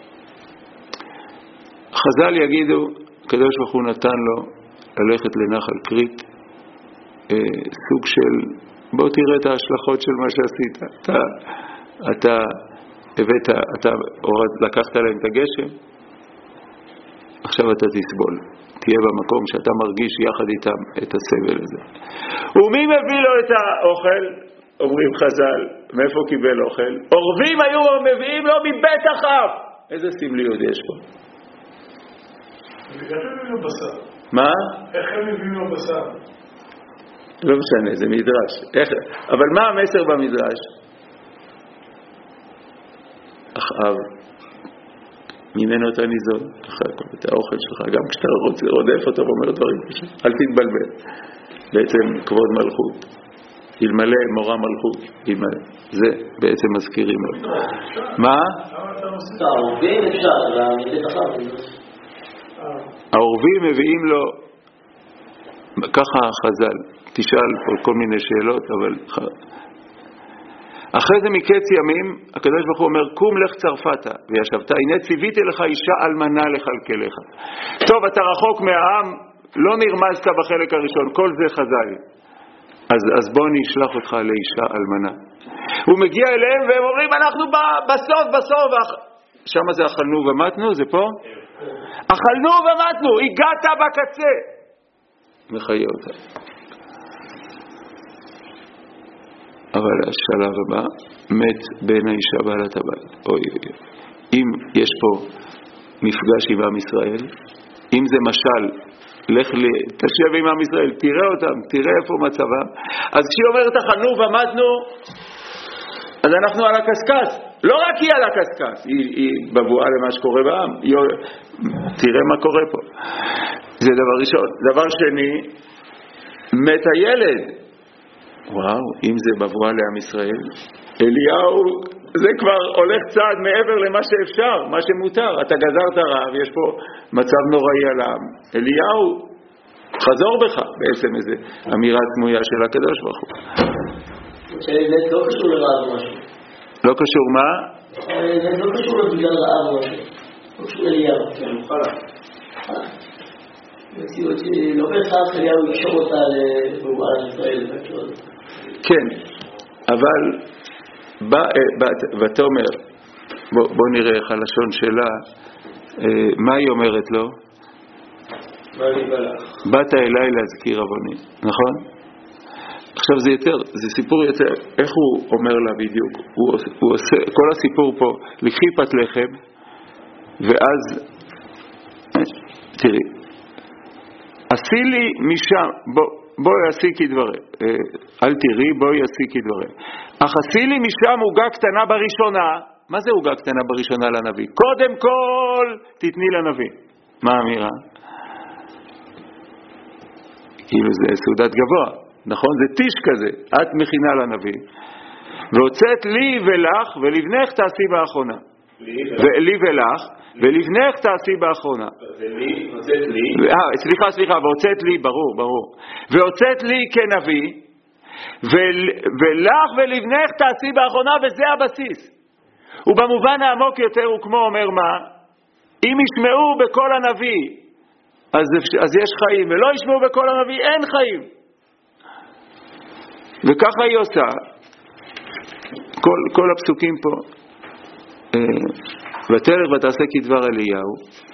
חז"ל יגידו, הקדוש ברוך הוא נתן לו ללכת לנחל קרית, אה, סוג של, בוא תראה את ההשלכות של מה שעשית. אתה, אתה הבאת, אתה לקחת להם את הגשם, עכשיו אתה תסבול. תהיה במקום שאתה מרגיש יחד איתם את הסבל הזה. ומי מביא לו את האוכל? אומרים חז"ל, מאיפה קיבל אוכל? עורבים היו מביאים לו מבית אחיו. איזה סמליות יש פה? איך הם מביאים לו בשר? מה? איך הם מביאים לו בשר? לא משנה, זה מדרש. איך... אבל מה המסר במדרש? אחאב, ממנו אתה ניזון, את האוכל שלך, גם כשאתה רודף אותו ואומר דברים, אל תתבלבל. בעצם כבוד מלכות. אלמלא מורה מלכות, זה בעצם מזכירים לו. מה? העורבים אפשר, להעמיד את אחר. העורבים מביאים לו, ככה חז"ל, תשאל פה כל מיני שאלות, אבל אחרי זה מקץ ימים, הקדוש ברוך הוא אומר, קום לך צרפתה, וישבת, הנה ציוויתי לך אישה אלמנה לכלכלך. טוב, אתה רחוק מהעם, לא נרמזת בחלק הראשון, כל זה חז"ל. אז, אז בוא נשלח אותך לאישה אלמנה. הוא מגיע אליהם והם אומרים, אנחנו בסוף, בסוף. שם זה אכלנו ומתנו, זה פה? אכלנו ומתנו, הגעת בקצה. מחיה אותה. אבל השלב הבא, מת בין האישה בעלת הבית. אוי, אוי, אוי. אם יש פה מפגש עם עם ישראל, אם זה משל, לך תשב עם עם ישראל, תראה אותם, תראה איפה מצבם. אז כשהיא אומרת החנו ומתנו, אז אנחנו על הקסקס. לא רק היא על הקסקס, היא, היא בבואה למה שקורה בעם. היא, תראה מה קורה פה. זה דבר ראשון. דבר שני, מת הילד. וואו, אם זה בבואה לעם ישראל, אליהו, זה כבר הולך צעד מעבר למה שאפשר, מה שמותר. אתה גזרת רעב, יש פה מצב נוראי על העם. אליהו, חזור בך, בעצם איזו אמירה סמויה של הקדוש ברוך הוא. שהאמת לא קשור לרעב או משהו. לא קשור מה? האמת לא קשור לבגלל רעב או משהו. לא קשור לאליהו. כן, מוכלה. מציאות שלא בהכרח אליהו יקשור אותה לבואה לישראל. כן, אבל ותאמר, בוא נראה איך הלשון שלה, מה היא אומרת לו? באת אליי להזכיר עווני, נכון? עכשיו זה יותר, זה סיפור יותר, איך הוא אומר לה בדיוק? הוא, הוא עושה, כל הסיפור פה, לקחי פת לחם, ואז, תראי, עשי לי משם, בוא, בואי עשי כדברי, אל תראי, בואי עשי כדברי. אך עשי לי משם עוגה קטנה בראשונה. מה זה עוגה קטנה בראשונה לנביא? קודם כל תתני לנביא. מה האמירה? כאילו זה סעודת גבוה, נכון? זה טיש כזה, את מכינה לנביא. והוצאת לי ולך ולבנך תעשי באחרונה. לי ולך ולבנך תעשי באחרונה. ולי, הוצאת לי. סליחה, סליחה, והוצאת לי, ברור, ברור. והוצאת לי כנביא, ולך ולבנך תעשי באחרונה, וזה הבסיס. ובמובן העמוק יותר הוא כמו אומר מה? אם ישמעו בכל הנביא, אז, אז יש חיים, ולא ישמעו בכל הנביא, אין חיים. וככה היא עושה. כל, כל הפסוקים פה. ותלך ותעשה כדבר אליהו,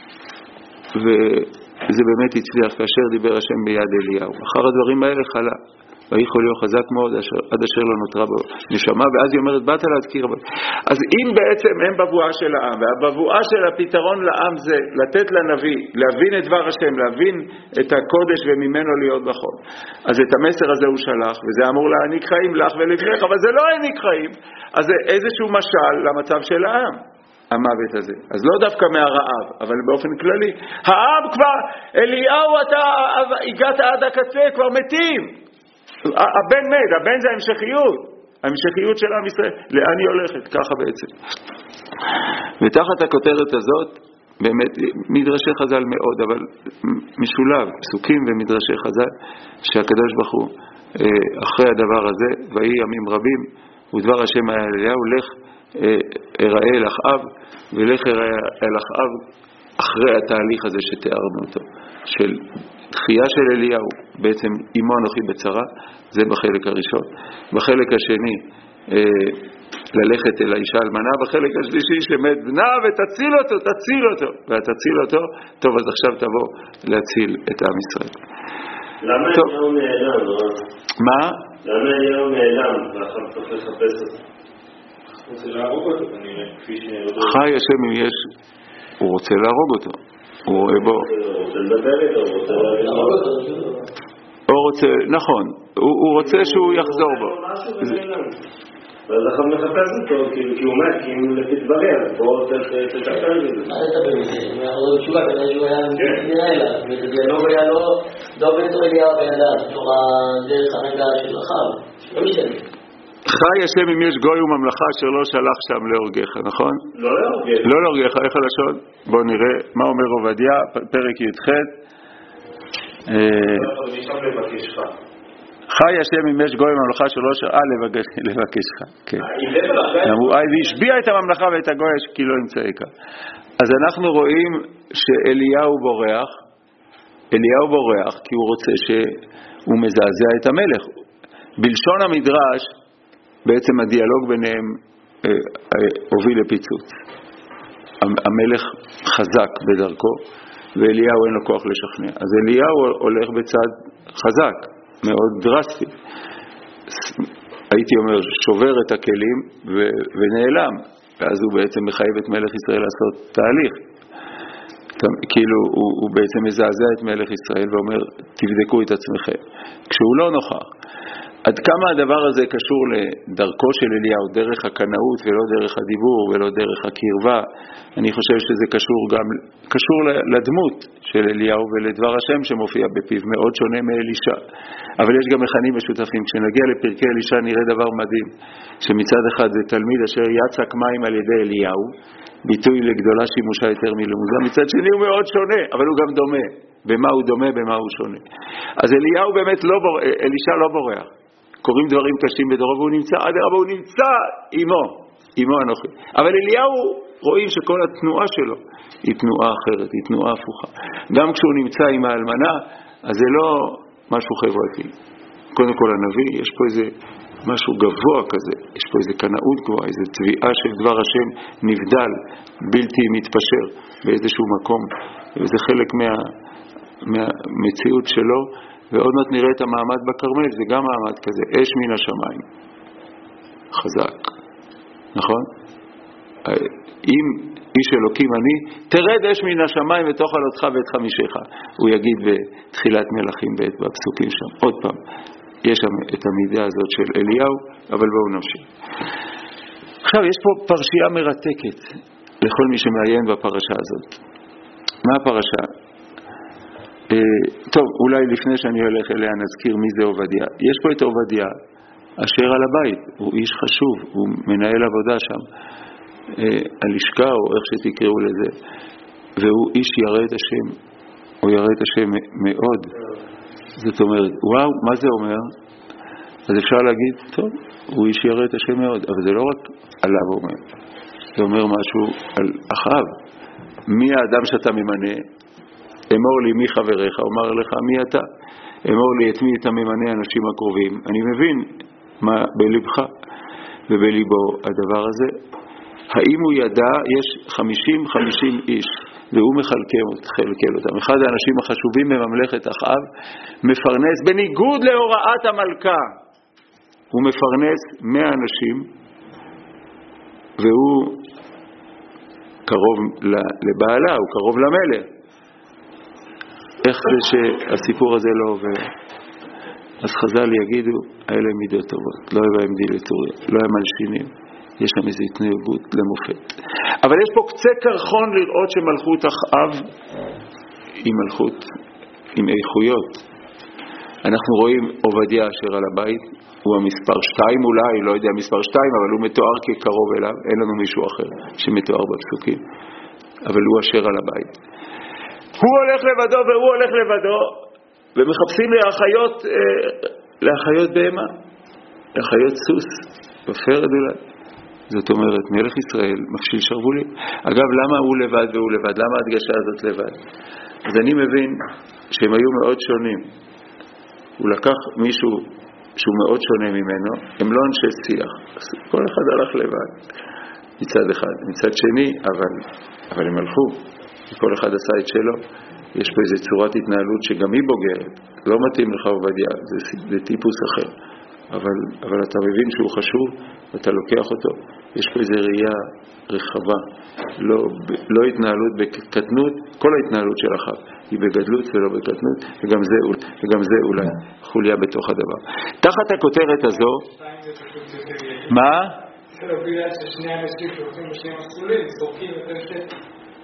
וזה באמת הצליח כאשר דיבר השם ביד אליהו. אחר הדברים האלה חלה, ויכול להיות חזק מאוד עד אשר לא נותרה בו נשמה, ואז היא אומרת באת להזכיר. אז אם בעצם הם בבואה של העם, והבבואה של הפתרון לעם זה לתת לנביא להבין את דבר השם, להבין את הקודש וממנו להיות בחול, אז את המסר הזה הוא שלח, וזה אמור להעניק חיים לך ולבנך, אבל זה לא העניק חיים. אז זה איזשהו משל למצב של העם, המוות הזה. אז לא דווקא מהרעב, אבל באופן כללי העם כבר, אליהו אתה הגעת עד הקצה, כבר מתים, הבן מת, הבן זה ההמשכיות, ההמשכיות של עם ישראל. לאן היא הולכת? ככה בעצם. ותחת הכותרת הזאת באמת מדרשי חז"ל מאוד, אבל משולב פסוקים ומדרשי חז"ל שהקדוש ברוך הוא אחרי הדבר הזה, ויהי ימים רבים ודבר השם היה אליהו, לך אראה אל אחאב, ולך אראה אל אחאב אחרי התהליך הזה שתיארנו אותו, של דחייה של אליהו, בעצם אמו אנוכי בצרה, זה בחלק הראשון. בחלק השני, ללכת אל האישה אלמנה, בחלק השלישי שמת בנה ותציל אותו, תציל אותו, ותציל אותו, טוב אז עכשיו תבוא להציל את עם ישראל. למה אליהו נעלם? מה? למה אליהו נעלם? ואחר צריך לחפש אותו. הוא רוצה להרוג אותו כנראה, כפי ש... חי השם אם יש, הוא רוצה להרוג אותו. הוא רואה בו. הוא רוצה לדבר איתו, הוא רוצה להרוג אותו. הוא רוצה, נכון, הוא רוצה שהוא יחזור בו. ואז אחר מחפש אותו, כי הוא מת, כי אם לפי דבריה, בואו תטפל בזה. מה לטפל בזה? אם אנחנו רואים תשובה, כנראה שהוא היה נראה אליו. ודיאלוג היה לא דובן או אליהו בידיו, תוך הדרך הרגע של אחאב. לא משנה. חי השם אם יש גוי וממלכה אשר לא שלח שם להורגך, נכון? לא להורגך. לא להורגך, איך הלשון? בואו נראה מה אומר עובדיה, פרק י"ח. חי השם אם יש גוי וממלכה אשר לא שלח, אה לבקשך, כן. והשביע את הממלכה ואת הגוי כי לא ימצאך. אז אנחנו רואים שאליהו בורח, אליהו בורח כי הוא רוצה שהוא מזעזע את המלך. בלשון המדרש, בעצם הדיאלוג ביניהם אה, אה, הוביל לפיצוץ. המלך חזק בדרכו, ואליהו אין לו כוח לשכנע. אז אליהו הולך בצד חזק, מאוד דרסטי. הייתי אומר, שובר את הכלים ו- ונעלם. ואז הוא בעצם מחייב את מלך ישראל לעשות תהליך. כאילו הוא, הוא בעצם מזעזע את מלך ישראל ואומר תבדקו את עצמכם כשהוא לא נוכח. עד כמה הדבר הזה קשור לדרכו של אליהו, דרך הקנאות ולא דרך הדיבור ולא דרך הקרבה, אני חושב שזה קשור גם, קשור לדמות של אליהו ולדבר השם שמופיע בפיו, מאוד שונה מאלישע. אבל יש גם מכנים משותפים. כשנגיע לפרקי אלישע נראה דבר מדהים, שמצד אחד זה תלמיד אשר יצק מים על ידי אליהו, ביטוי לגדולה שימושה יותר מלמוזה, מצד שני הוא מאוד שונה, אבל הוא גם דומה. במה הוא דומה, במה הוא שונה. אז אליהו באמת לא בורח, אלישע לא בורח. קוראים דברים קשים בדורו והוא נמצא, עד הרבה הוא נמצא עמו, עמו אנוכי. אבל אליהו רואים שכל התנועה שלו היא תנועה אחרת, היא תנועה הפוכה. גם כשהוא נמצא עם האלמנה, אז זה לא משהו חברתי. קודם כל הנביא, יש פה איזה משהו גבוה כזה, יש פה איזה קנאות גבוהה, איזו תביעה של דבר השם נבדל, בלתי מתפשר באיזשהו מקום. וזה חלק מה, מהמציאות שלו. ועוד מעט נראה את המעמד בקרמל, זה גם מעמד כזה, אש מן השמיים, חזק, נכון? אם איש אלוקים אני, תרד אש מן השמיים ותאכל אותך ואת חמישך, הוא יגיד בתחילת מלכים בפסוקים שם. עוד פעם, יש שם את המידה הזאת של אליהו, אבל בואו נמשיך. עכשיו, יש פה פרשייה מרתקת לכל מי שמעיין בפרשה הזאת. מה הפרשה? טוב, אולי לפני שאני הולך אליה נזכיר מי זה עובדיה. יש פה את עובדיה אשר על הבית, הוא איש חשוב, הוא מנהל עבודה שם, הלשכה או איך שתקראו לזה, והוא איש ירא את השם, הוא ירא את השם מאוד. זאת אומרת, וואו, מה זה אומר? אז אפשר להגיד, טוב, הוא איש ירא את השם מאוד, אבל זה לא רק עליו אומר, זה אומר משהו על אחאב. מי האדם שאתה ממנה? אמור לי מי חבריך, אומר לך מי אתה, אמור לי את מי אתה ממנה אנשים הקרובים. אני מבין מה בלבך ובליבו הדבר הזה. האם הוא ידע, יש חמישים חמישים איש והוא מחלקם אותם. אחד האנשים החשובים בממלכת אחאב מפרנס בניגוד להוראת המלכה, הוא מפרנס מאה אנשים והוא קרוב לבעלה, הוא קרוב למלך. איך זה שהסיפור הזה לא עובר? אז חז"ל יגידו, האלה מידות טובות, לא היה בהם דילטוריה, לא היה מלשינים, יש שם איזו התנהגות למופת. אבל יש פה קצה קרחון לראות שמלכות אחאב היא מלכות עם איכויות. אנחנו רואים עובדיה אשר על הבית, הוא המספר שתיים אולי, לא יודע מספר שתיים, אבל הוא מתואר כקרוב אליו, אין לנו מישהו אחר שמתואר בפסוקים, אבל הוא אשר על הבית. הוא הולך לבדו והוא הולך לבדו, ומחפשים לאחיות, לאחיות בהמה, לאחיות סוס, בפרד אולי. זאת אומרת, מלך ישראל מפשיל שרבולים. אגב, למה הוא לבד והוא לבד? למה ההדגשה הזאת לבד? אז אני מבין שהם היו מאוד שונים. הוא לקח מישהו שהוא מאוד שונה ממנו, הם לא אנשי שיח. כל אחד הלך לבד, מצד אחד. מצד שני, אבל, אבל הם הלכו. כל אחד עשה את שלו. יש פה איזו צורת התנהלות שגם היא בוגרת. לא מתאים לך עובדיה, זה, זה טיפוס אחר. אבל, אבל אתה מבין שהוא חשוב, ואתה לוקח אותו. יש פה איזו ראייה רחבה. לא, לא התנהלות בקטנות, כל ההתנהלות של אחאב היא בגדלות ולא בקטנות, וגם זה, וגם זה אולי חוליה בתוך הדבר. תחת הכותרת הזו, מה? זה לא בגלל ששני אנשים שהולכים בשני מסלולים, זורקים יותר שטח.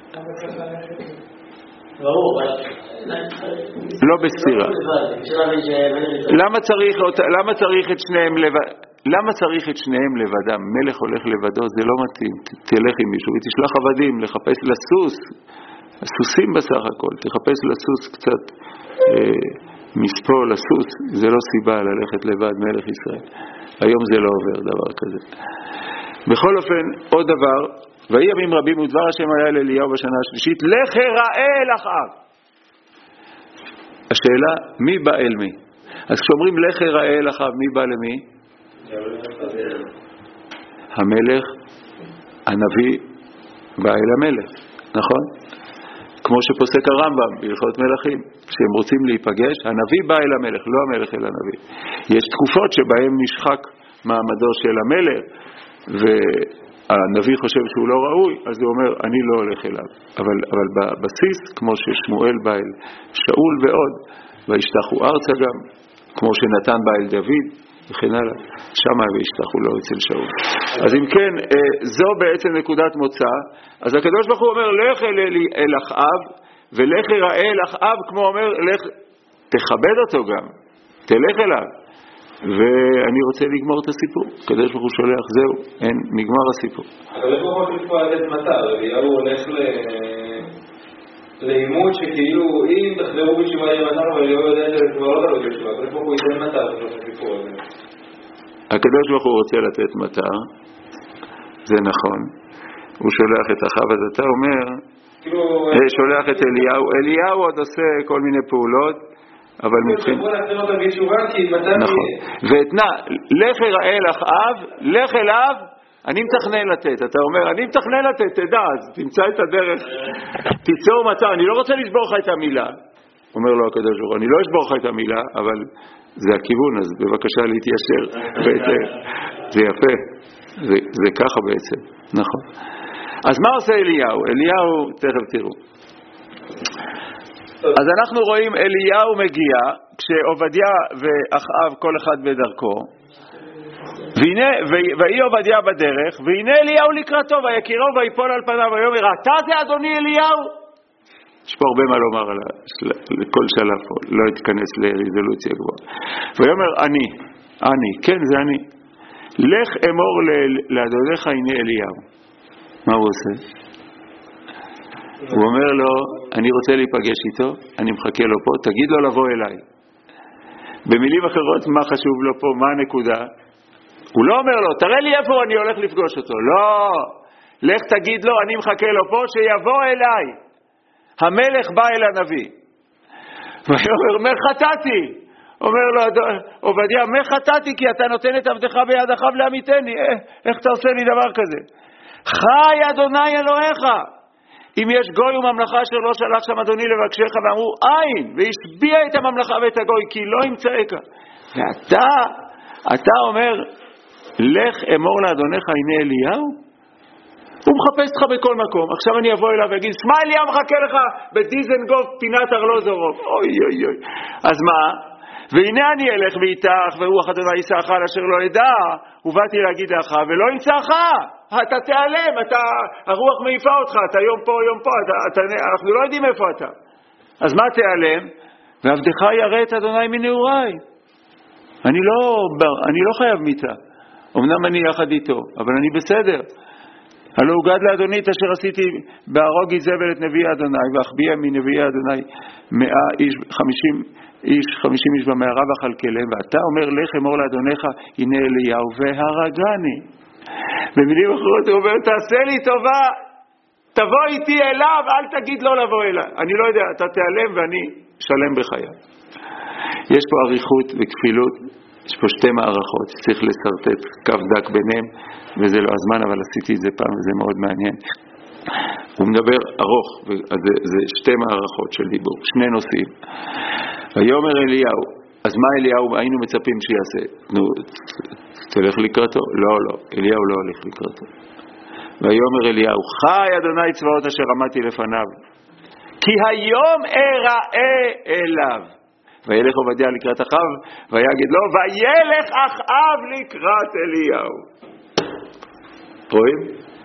לא בסתירה. למה צריך למה צריך את שניהם לבד? למה צריך את שניהם לבדם? מלך הולך לבדו, זה לא מתאים. תלך עם מישהו, תשלח עבדים לחפש לסוס, הסוסים בסך הכל, תחפש לסוס קצת אה, מספור לסוס, זה לא סיבה ללכת לבד מלך ישראל. היום זה לא עובר דבר כזה. בכל אופן, עוד דבר, ויהי ימים רבים ודבר השם היה אל אליהו בשנה השלישית, לך הראה אל אחאב. השאלה, מי בא אל מי? אז כשאומרים לך הראה אל אחאב, מי בא למי? המלך, הנביא בא אל המלך, נכון? כמו שפוסק הרמב"ם בהלכות מלכים, כשהם רוצים להיפגש, הנביא בא אל המלך, לא המלך אל הנביא. יש תקופות שבהם נשחק מעמדו של המלך, ו... הנביא חושב שהוא לא ראוי, אז הוא אומר, אני לא הולך אליו. אבל, אבל בבסיס, כמו ששמואל בא אל שאול ועוד, וישתחו ארצה גם, כמו שנתן בא אל דוד, וכן הלאה, שמה וישתחו לו אצל שאול. אז אם כן, זו בעצם נקודת מוצא. אז הקדוש ברוך הוא אומר, לך אל, אל, אל אחאב, ולך יראה אל אחאב, כמו אומר, לך, תכבד אותו גם, תלך אליו. ואני רוצה לגמור את הסיפור. הקדוש ברוך הוא שולח, זהו, אין, נגמר הסיפור. הקדוש ברוך הוא הולך פה על את מטר, אליהו הולך לאימות שכאילו, אם תחזרו בישיבה יהיה מטר, אבל אליהו יודע שזה כבר לא תלוי בישיבה, הקדוש ברוך הוא ייתן מטר בסוף הסיפור הזה. הקדוש ברוך הוא רוצה לתת מטר, זה נכון, הוא שולח את אחאב, אז אתה אומר, שולח את אליהו, אליהו עוד עושה כל מיני פעולות, אבל מבחין... נכון. ואתנה, לך יראה אל אחאב, לך אליו, אני מתכנן לתת. אתה אומר, אני מתכנן לתת, תדע, אז תמצא את הדרך, תיצור מצא, אני לא רוצה לשבור לך את המילה. אומר לו הקדוש ברוך הוא, אני לא אשבור לך את המילה, אבל זה הכיוון, אז בבקשה להתיישר. זה יפה, זה, זה ככה בעצם, נכון. אז מה עושה אליהו? אליהו, תכף תראו. אז אנחנו רואים אליהו מגיע, כשעובדיה ואחאב כל אחד בדרכו, והנה, והיא עובדיה בדרך, והנה אליהו לקראתו, ויקירו ויפול על פניו, ויאמר, אתה זה אדוני אליהו? יש פה הרבה מה לומר על כל שלב פה, לא התכנס לרזולוציה גבוהה. ויאמר, אני, אני, כן זה אני. לך אמור לאדונך הנה אליהו. מה הוא עושה? הוא אומר לו, אני רוצה להיפגש איתו, אני מחכה לו פה, תגיד לו לבוא אליי. במילים אחרות, מה חשוב לו פה, מה הנקודה? הוא לא אומר לו, תראה לי איפה אני הולך לפגוש אותו. לא, לך תגיד לו, אני מחכה לו פה, שיבוא אליי. המלך בא אל הנביא. והוא אומר, מה חטאתי? אומר לו, עובדיה, מה חטאתי? כי אתה נותן את עבדך ביד אחאב לעמיתני. אה, איך אתה עושה לי דבר כזה? חי אדוני אלוהיך. אם יש גוי וממלכה אשר לא שלח שם אדוני לבקשך, ואמרו אין, והשביע את הממלכה ואת הגוי, כי לא ימצאך. ואתה, אתה אומר, לך אמור לאדונך הנה אליהו? הוא מחפש לך בכל מקום. עכשיו אני אבוא אליו ואגיד, שמע אליהו מחכה לך בדיזנגוף פינת ארלוזורוב. אוי אוי אוי. אז מה? והנה אני אלך ואיתך, ורוח אדוני יישאך על אשר לא ידע, ובאתי להגיד לך, ולא ימצאך. אתה תיעלם, אתה, הרוח מעיפה אותך, אתה יום פה, יום פה, אתה, אתה, אנחנו לא יודעים איפה אתה. אז מה תיעלם? ועבדך יראה את אדוני מנעוריי. אני לא, אני לא חייב מיתה. אמנם אני יחד איתו, אבל אני בסדר. הלא הוגד לאדוני את אשר עשיתי בהרוג איזבל את נביא אדוני, ואחביא מנביאי אדוני מאה איש, חמישים איש, חמישים איש במערה וכלכלם, ואתה אומר לך אמור לאדונך הנה אליהו והרגני. במילים אחרות הוא אומר, תעשה לי טובה, תבוא איתי אליו, אל תגיד לא לבוא אליו. אני לא יודע, אתה תיעלם ואני שלם בחיי. יש פה עריכות וכפילות, יש פה שתי מערכות, צריך לסרטט קו דק ביניהם, וזה לא הזמן, אבל עשיתי את זה פעם, וזה מאוד מעניין. הוא מדבר ארוך, וזה, זה שתי מערכות של דיבור, שני נושאים. ויאמר אליהו, אז מה אליהו היינו מצפים שיעשה? נו, תלך לקראתו? לא, לא, אליהו לא הולך לקראתו. ויאמר אליהו, חי אדוני צבאות אשר עמדתי לפניו, כי היום אראה אליו. וילך עובדיה לקראת אחאב, ויגיד לו, וילך אחאב לקראת אליהו. רואים?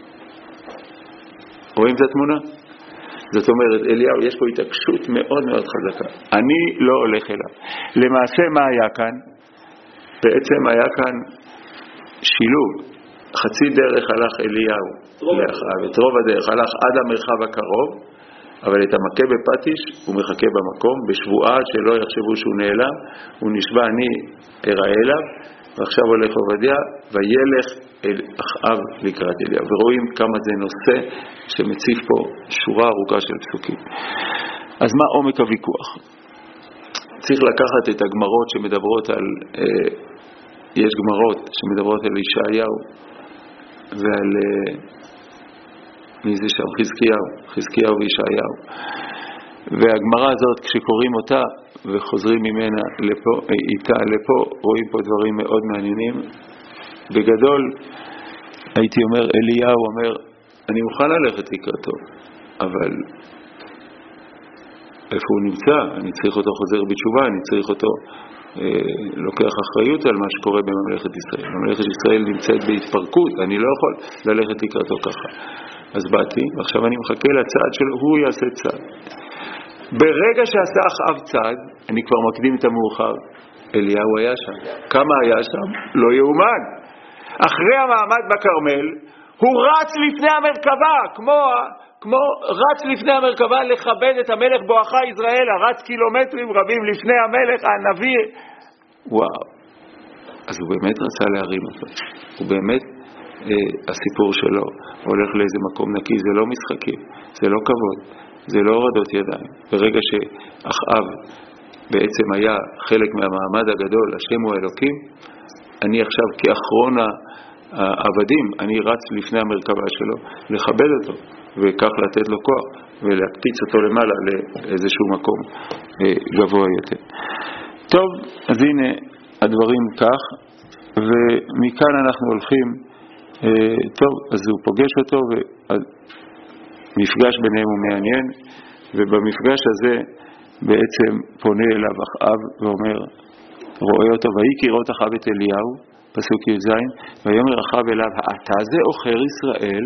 רואים את התמונה? זאת אומרת, אליהו, יש פה התעקשות מאוד מאוד חזקה. אני לא הולך אליו. למעשה, מה היה כאן? בעצם היה כאן שילוב. חצי דרך הלך אליהו לאחאב, את רוב הדרך הלך עד המרחב הקרוב, אבל את המכה בפטיש הוא מחכה במקום, בשבועה שלא יחשבו שהוא נעלם, הוא נשבע אני אראה אליו, ועכשיו הולך עובדיה, וילך אל אחאב לקראת אליהו. ורואים כמה זה נושא שמציף פה שורה ארוכה של פסוקים. אז מה עומק הוויכוח? צריך לקחת את הגמרות שמדברות על, אה, יש גמרות שמדברות על ישעיהו, ועל... אה, מי זה שם? חזקיהו, חזקיהו וישעיהו. והגמרא הזאת, כשקוראים אותה וחוזרים ממנה לפה, איתה לפה, רואים פה דברים מאוד מעניינים. בגדול, הייתי אומר, אליהו אומר, אני מוכן ללכת לקראתו, אבל איפה הוא נמצא? אני צריך אותו חוזר בתשובה, אני צריך אותו אה, לוקח אחריות על מה שקורה בממלכת ישראל. ממלכת ישראל נמצאת בהתפרקות, אני לא יכול ללכת לקראתו ככה. אז באתי, ועכשיו אני מחכה לצעד שלו, הוא יעשה צעד. ברגע שעשה אחאב צעד, אני כבר מקדים את המאוחר, אליהו היה שם. כמה היה שם? לא יאומן. אחרי המעמד בקרמל, הוא רץ לפני המרכבה, כמו, כמו רץ לפני המרכבה לכבד את המלך בואכה ישראל, רץ קילומטרים רבים לפני המלך, הנביא. וואו. אז הוא באמת רצה להרים אותו. הוא באמת, אה, הסיפור שלו הולך לאיזה מקום נקי, זה לא משחקים, זה לא כבוד, זה לא הורדות ידיים. ברגע שאחאב בעצם היה חלק מהמעמד הגדול, השם הוא אלוקים, אני עכשיו כאחרון העבדים, אני רץ לפני המרכבה שלו, לכבד אותו, וכך לתת לו כוח, ולהקפיץ אותו למעלה לאיזשהו מקום גבוה יותר. טוב, אז הנה הדברים כך, ומכאן אנחנו הולכים, טוב, אז הוא פוגש אותו, ומפגש ביניהם הוא מעניין, ובמפגש הזה בעצם פונה אליו אחאב ואומר, רואה אותו, ויהי כראות אחאב את אליהו, פסוק י"ז, ויאמר אחאב אליו, אתה זה עוכר ישראל?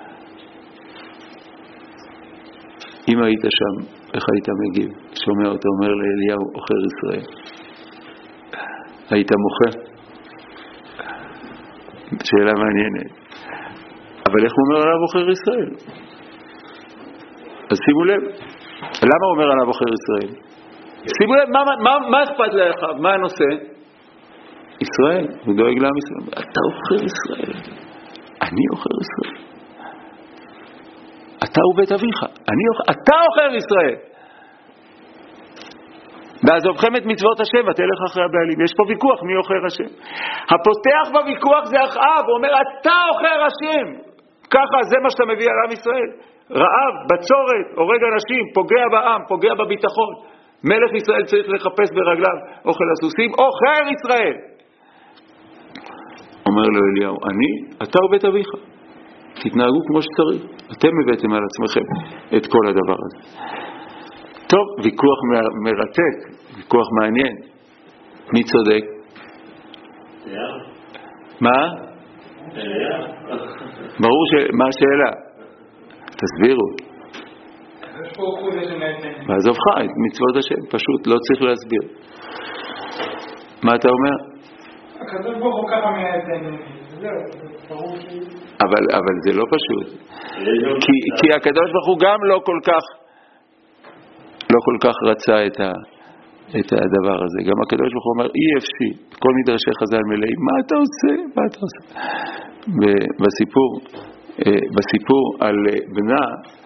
אם היית שם, איך היית מגיב? שומע אותו אומר לאליהו, עוכר ישראל. היית מוכר? שאלה מעניינת. אבל איך הוא אומר עליו עוכר ישראל? אז שימו לב, למה הוא אומר עליו עוכר ישראל? שימו לב, מה, מה, מה אכפת לאחאב? מה הנושא? ישראל, הוא דואג לעם ישראל. אתה עוכר ישראל. אני עוכר ישראל. אתה ובית אביך. אני עוכר, אתה עוכר ישראל. בעזובכם את מצוות השם ותלך אחרי הבעלים. יש פה ויכוח מי עוכר השם. הפותח בוויכוח זה אחאב, הוא אומר אתה עוכר השם. ככה זה מה שאתה מביא על עם ישראל. רעב, בצורת, הורג אנשים, פוגע בעם, פוגע בביטחון. מלך ישראל צריך לחפש ברגליו אוכל הסוסים, עוכר ישראל. אומר לו אליהו, אני, אתה ובית אביך. תתנהגו כמו שצריך. אתם הבאתם על עצמכם את כל הדבר הזה. טוב, ויכוח מרתק, ויכוח מעניין. מי צודק? מה? ברור שמה השאלה? תסבירו. ועזובך את מצוות השם, פשוט לא צריך להסביר. מה אתה אומר? הקדוש ברוך הוא ככה מייעצן, אבל אבל זה לא פשוט. כי כי הקדוש ברוך הוא גם לא כל כך לא כל כך רצה את ה את הדבר הזה. גם הקדוש ברוך הוא אומר אי אפשי, כל מדרשי חז"ל מלאים, מה אתה עושה? מה אתה עושה? בסיפור בסיפור על בנה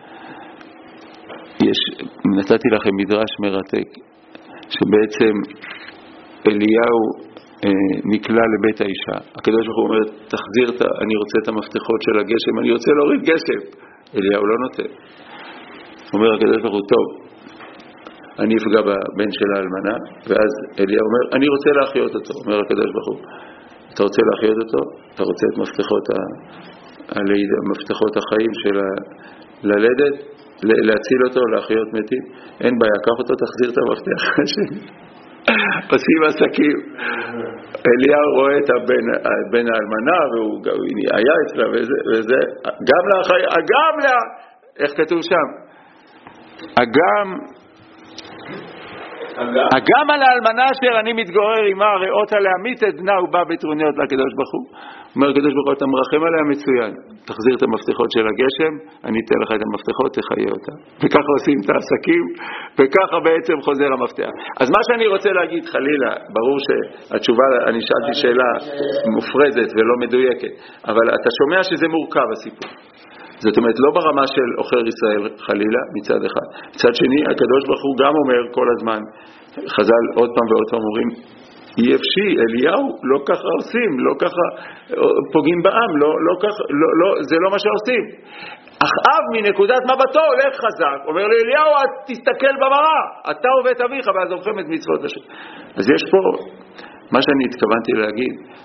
יש, נתתי לכם מדרש מרתק, שבעצם אליהו אה, נקלע לבית האישה. הקדוש ברוך הוא אומר, תחזיר, את, אני רוצה את המפתחות של הגשם, אני רוצה להוריד גשם. אליהו לא נותן. אומר הקדוש ברוך הוא, טוב, אני אפגע בבן של האלמנה, ואז אליהו אומר, אני רוצה להחיות אותו. אומר הקדוש ברוך הוא, אתה רוצה להחיות אותו? אתה רוצה את מפתחות, ה, מפתחות החיים של הלדת? להציל אותו, להחיות מתים, אין בעיה, קח אותו, תחזיר את המפתח השני. עושים עסקים. אליהו רואה את הבן, הבן האלמנה, והוא היה אצלה, וזה, וזה, גם לאחי, אגם לה, איך כתוב שם? אגם, אגם על האלמנה אשר אני מתגורר עמה, ראות עליה מית את בנה ובא בתרוניות לקדוש ברוך הוא. אומר הקדוש ברוך הוא, אתה מרחם עליה מצוין, תחזיר את המפתחות של הגשם, אני אתן לך את המפתחות, תחיה אותה. וככה עושים את העסקים, וככה בעצם חוזר המפתח. אז מה שאני רוצה להגיד, חלילה, ברור שהתשובה, אני שאלתי שאלה מופרזת ולא מדויקת, אבל אתה שומע שזה מורכב הסיפור. זאת אומרת, לא ברמה של עוכר ישראל חלילה, מצד אחד. מצד שני, הקדוש ברוך הוא גם אומר כל הזמן, חז"ל עוד פעם ועוד פעם אומרים, אי אפשי, אליהו, לא ככה עושים, לא ככה פוגעים בעם, לא, לא ככה, לא, לא, זה לא מה שעושים. אחאב מנקודת מבטו הולך חזק, אומר לאליהו, תסתכל במראה, אתה ובית אביך, ועזובכם את מצוות השם. אז יש פה, מה שאני התכוונתי להגיד,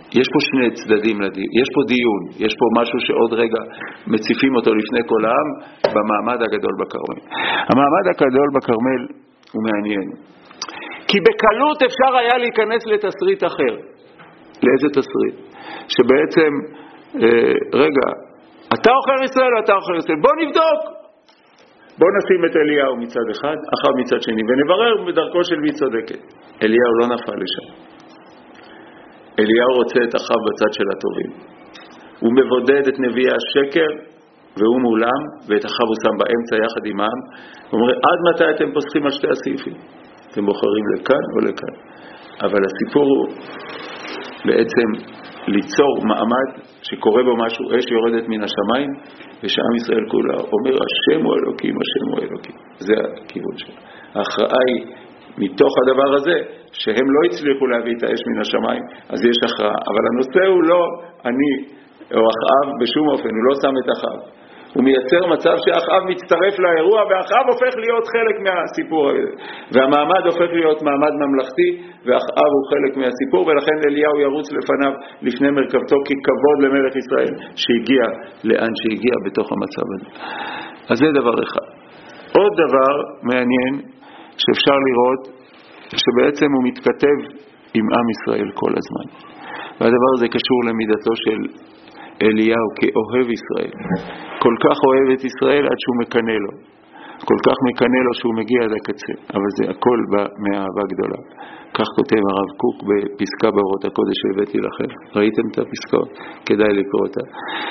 יש פה שני צדדים לדיון, יש פה דיון, יש פה משהו שעוד רגע מציפים אותו לפני כל העם במעמד הגדול בכרמל. המעמד הגדול בכרמל הוא מעניין, כי בקלות אפשר היה להיכנס לתסריט אחר. לאיזה תסריט? שבעצם, אה, רגע, אתה אוכר ישראל או אתה אוכר ישראל? בוא נבדוק. בוא נשים את אליהו מצד אחד, אחר מצד שני, ונברר בדרכו של מי צודקת. אליהו לא נפל לשם. אליהו רוצה את אחר בצד של הטובים. הוא מבודד את נביאי השקר, והוא מולם, ואת אחר הוא שם באמצע יחד עם העם. הוא אומר, עד מתי אתם פוסחים על שתי הסעיפים? אתם בוחרים לכאן או לכאן. אבל הסיפור הוא בעצם ליצור מעמד שקורה בו משהו, אש יורדת מן השמיים, ושעם ישראל כולה אומר, השם הוא אלוקים, השם הוא אלוקים. זה הכיוון שלו. ההכרעה היא מתוך הדבר הזה, שהם לא הצליחו להביא את האש מן השמיים, אז יש הכרעה. אבל הנושא הוא לא אני או אחאב בשום אופן, הוא לא שם את אחאב. הוא מייצר מצב שאחאב מצטרף לאירוע, ואחאב הופך להיות חלק מהסיפור הזה. והמעמד הופך להיות מעמד ממלכתי, ואחאב הוא חלק מהסיפור, ולכן אליהו ירוץ לפניו לפני מרכבתו ככבוד למלך ישראל, שהגיע לאן שהגיע בתוך המצב הזה. אז זה דבר אחד. עוד דבר מעניין שאפשר לראות, שבעצם הוא מתכתב עם עם ישראל כל הזמן. והדבר הזה קשור למידתו של אליהו כאוהב ישראל. כל כך אוהב את ישראל עד שהוא מקנה לו. כל כך מקנה לו שהוא מגיע עד הקצה. אבל זה הכל בא מאהבה גדולה. כך כותב הרב קוק בפסקה באורות הקודש שהבאתי לכם. ראיתם את הפסקה? כדאי לקרוא אותה.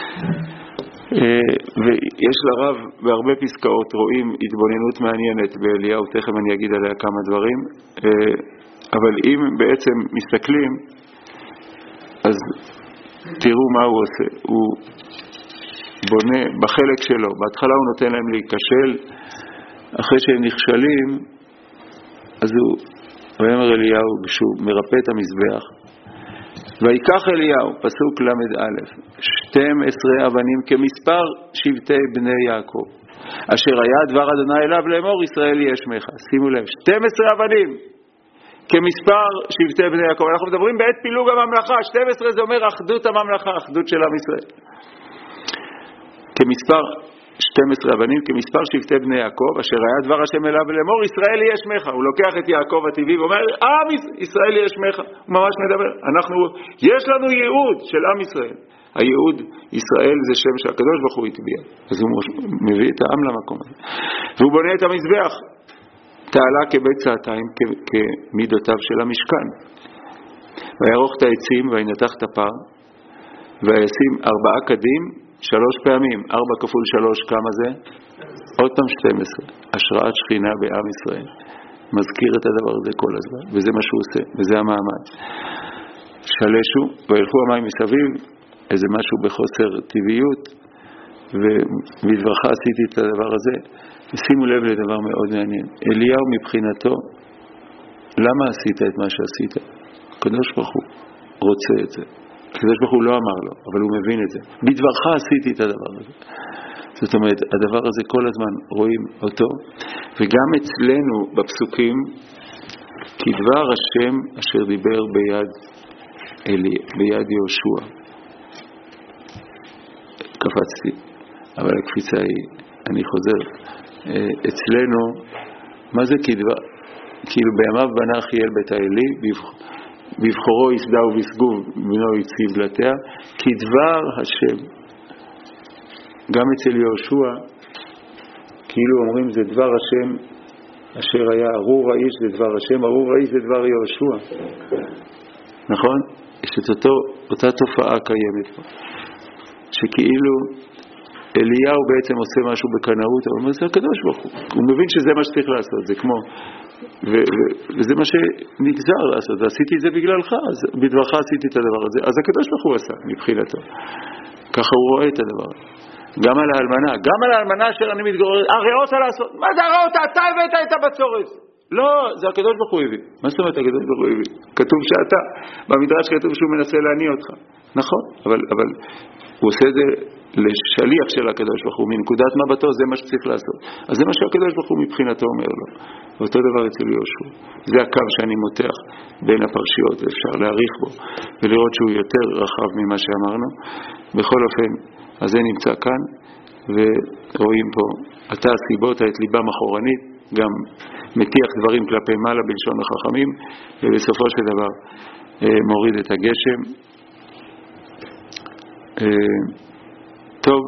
ויש לרב בהרבה פסקאות רואים התבוננות מעניינת באליהו, תכף אני אגיד עליה כמה דברים, אבל אם בעצם מסתכלים, אז תראו מה הוא עושה. הוא בונה בחלק שלו, בהתחלה הוא נותן להם להיכשל, אחרי שהם נכשלים, אז הוא, ויאמר אליהו, כשהוא מרפא את המזבח, ויקח אליהו, פסוק למד א', שתים עשרה אבנים כמספר שבטי בני יעקב, אשר היה דבר אדוני אליו לאמור, ישראל יהיה שמך. שימו לב, שתים עשרה אבנים כמספר שבטי בני יעקב. אנחנו מדברים בעת פילוג הממלכה, שתים עשרה זה אומר אחדות הממלכה, אחדות של עם ישראל. כמספר שתים עשרה אבנים כמספר שבטי בני יעקב, אשר היה דבר השם אליו לאמור, ישראל יהיה שמך. הוא לוקח את יעקב הטבעי ואומר, עם ישראל יהיה שמך. הוא ממש מדבר. אנחנו, יש לנו ייעוד של עם ישראל. הייעוד ישראל זה שם שהקדוש ברוך הוא הטביע. אז הוא מביא את העם למקום הזה. והוא בונה את המזבח. תעלה כבית צעתיים כמידותיו של המשכן. ויערוך את העצים וינתח את הפר, וישים ארבעה קדים, שלוש פעמים, ארבע כפול שלוש, כמה זה? עוד פעם שתים עשרה. השראת שכינה בעם ישראל. מזכיר את הדבר הזה כל הזמן, וזה מה שהוא עושה, וזה המעמד. שלשו, וילכו המים מסביב, איזה משהו בחוסר טבעיות, ובדברך עשיתי את הדבר הזה. ושימו לב לדבר מאוד מעניין. אליהו מבחינתו, למה עשית את מה שעשית? הקדוש ברוך הוא רוצה את זה. הקדוש ברוך הוא לא אמר לו, אבל הוא מבין את זה. בדברך עשיתי את הדבר הזה. זאת אומרת, הדבר הזה כל הזמן רואים אותו, וגם אצלנו בפסוקים, כי דבר השם אשר דיבר ביד אלי, ביד יהושע. קפצתי, אבל הקפיצה היא, אני חוזר, אצלנו, מה זה כדבר? כאילו בימיו בנה חיאל בית האלי, בבחורו יסדה ובסגוב בנו יציב לתיה, כדבר השם. גם אצל יהושע, כאילו אומרים זה דבר השם, אשר היה ארור האיש זה דבר השם, ארור האיש זה דבר יהושע. נכון? יש את אותו, אותה תופעה קיימת פה. שכאילו אליהו בעצם עושה משהו בקנאות, אבל אומר, זה הקדוש ברוך הוא. הוא מבין שזה מה שצריך לעשות, זה כמו, ו- ו- וזה מה שנגזר לעשות, ועשיתי את זה בגללך, אז בדברך עשיתי את הדבר הזה. אז הקדוש ברוך הוא עשה, מבחינתו. ככה הוא רואה את הדבר. גם על האלמנה, גם על האלמנה אשר אני מתגורר, הריאות לעשות. מה זה הריאות? אתה הבאת את הבצורת. לא, זה הקדוש ברוך הוא הביא. מה זאת אומרת הקדוש ברוך הוא הביא? כתוב שאתה, במדרש כתוב שהוא מנסה להניע אותך. נכון, אבל, אבל הוא עושה את זה לשליח של הקדוש ברוך הוא, מנקודת מבטו זה מה שצריך לעשות. אז זה מה שהקדוש ברוך הוא מבחינתו אומר לו. ואותו דבר אצל יהושע. זה הקו שאני מותח בין הפרשיות, אפשר להאריך בו ולראות שהוא יותר רחב ממה שאמרנו. בכל אופן, אז זה נמצא כאן, ורואים פה, אתה הסיבות, את ליבם אחורנית, גם מטיח דברים כלפי מעלה בלשון החכמים, ובסופו של דבר מוריד את הגשם. טוב,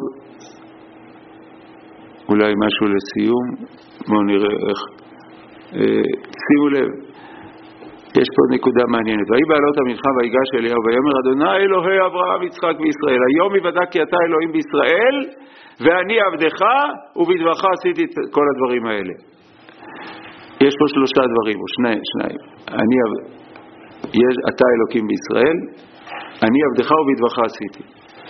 אולי משהו לסיום, בואו נראה איך. שימו לב, יש פה נקודה מעניינת. ויהי בעלות המלחמה ויגש אליהו ויאמר אדוני אלוהי אברהם יצחק וישראל, היום יוודע כי אתה אלוהים בישראל ואני עבדך ובדברך עשיתי את כל הדברים האלה. יש פה שלושה דברים, או שניים, שניים. אני, יש, אתה אלוקים בישראל, אני עבדך ובדברך עשיתי.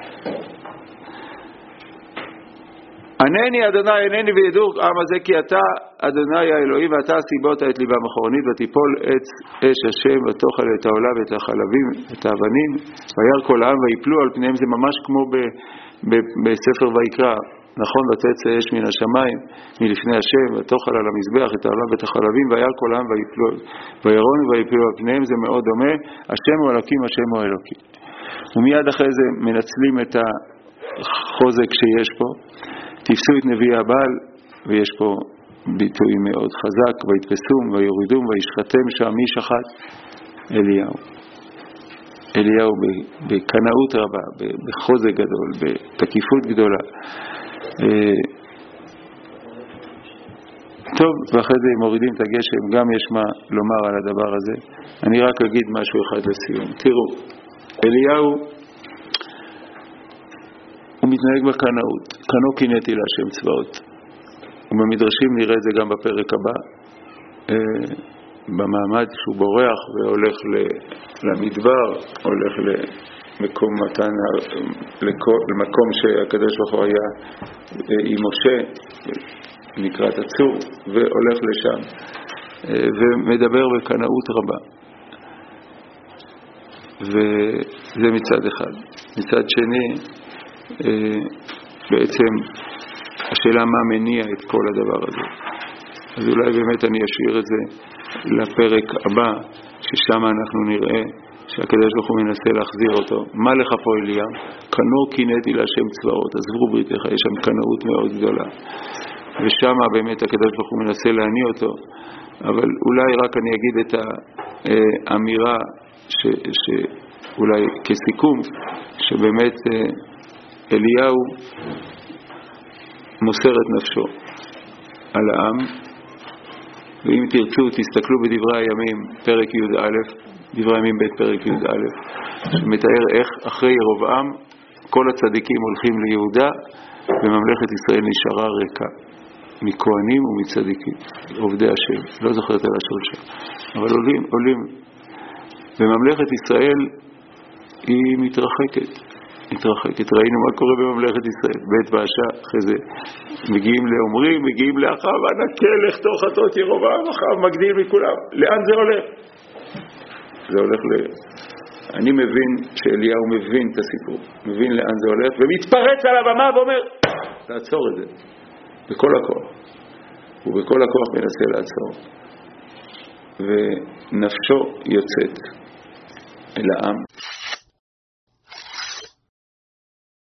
ענני אדוני ענני וידעו עם הזה כי אתה אדוני האלוהים ואתה הסיבות את ליבם אחורנית ותיפול עץ אש השם ותאכל את העולה ואת החלבים את האבנים וירא כל העם ויפלו על פניהם. זה ממש כמו ב, ב, בספר ויקרא, נכון? ותצא אש מן השמיים מלפני השם ותאכל על המזבח את העולה ואת החלבים וירא כל העם ויפלו וירון ויפלו על פניהם. זה מאוד דומה, השם הוא אלוקים השם הוא אלוקים. ומיד אחרי זה מנצלים את החוזק שיש פה, תפסו את נביא הבעל, ויש פה ביטוי מאוד חזק, ויתפסום ויורידום וישחטם שם. מי שחט? אליהו. אליהו בקנאות רבה, בחוזק גדול, בתקיפות גדולה. טוב, ואחרי זה מורידים את הגשם, גם יש מה לומר על הדבר הזה. אני רק אגיד משהו אחד לסיום. תראו, אליהו הוא מתנהג בקנאות, קנו קינאתי להשם צבאות. ובמדרשים נראה את זה גם בפרק הבא, במעמד שהוא בורח והולך למדבר, הולך למקום מתן, למקום שהקדוש ברוך הוא היה עם משה, נקראת הצור, והולך לשם, ומדבר בקנאות רבה. וזה מצד אחד. מצד שני, בעצם השאלה מה מניע את כל הדבר הזה. אז אולי באמת אני אשאיר את זה לפרק הבא, ששם אנחנו נראה שהקדוש ברוך הוא מנסה להחזיר אותו. מה לך פה אליהו? קנו קינאתי להשם צבאות, עזבו בריתך, יש שם קנאות מאוד גדולה. ושם באמת הקדוש ברוך הוא מנסה להניע אותו. אבל אולי רק אני אגיד את האמירה ש, שאולי כסיכום, שבאמת אליהו מוסר את נפשו על העם. ואם תרצו תסתכלו בדברי הימים פרק י' א', דברי הימים ב' פרק י' א', שמתאר איך אחרי ירובעם כל הצדיקים הולכים ליהודה וממלכת ישראל נשארה ריקה מכהנים ומצדיקים, עובדי השם, לא זוכרת על השול שם, אבל עולים, עולים, וממלכת ישראל היא מתרחקת, מתרחקת. ראינו מה קורה בממלכת ישראל, בית באשה, אחרי זה מגיעים לאומרים, מגיעים לאחאב, הנקה לכתו חטאות ירובעם, אחאב מגדיל מכולם. לאן זה הולך? זה הולך ל... אני מבין שאליהו מבין את הסיפור, מבין לאן זה הולך, ומתפרץ על הבמה ואומר, תעצור את זה, בכל הכוח. ובכל הכוח מנסה לעצור. ונפשו יוצאת אל העם.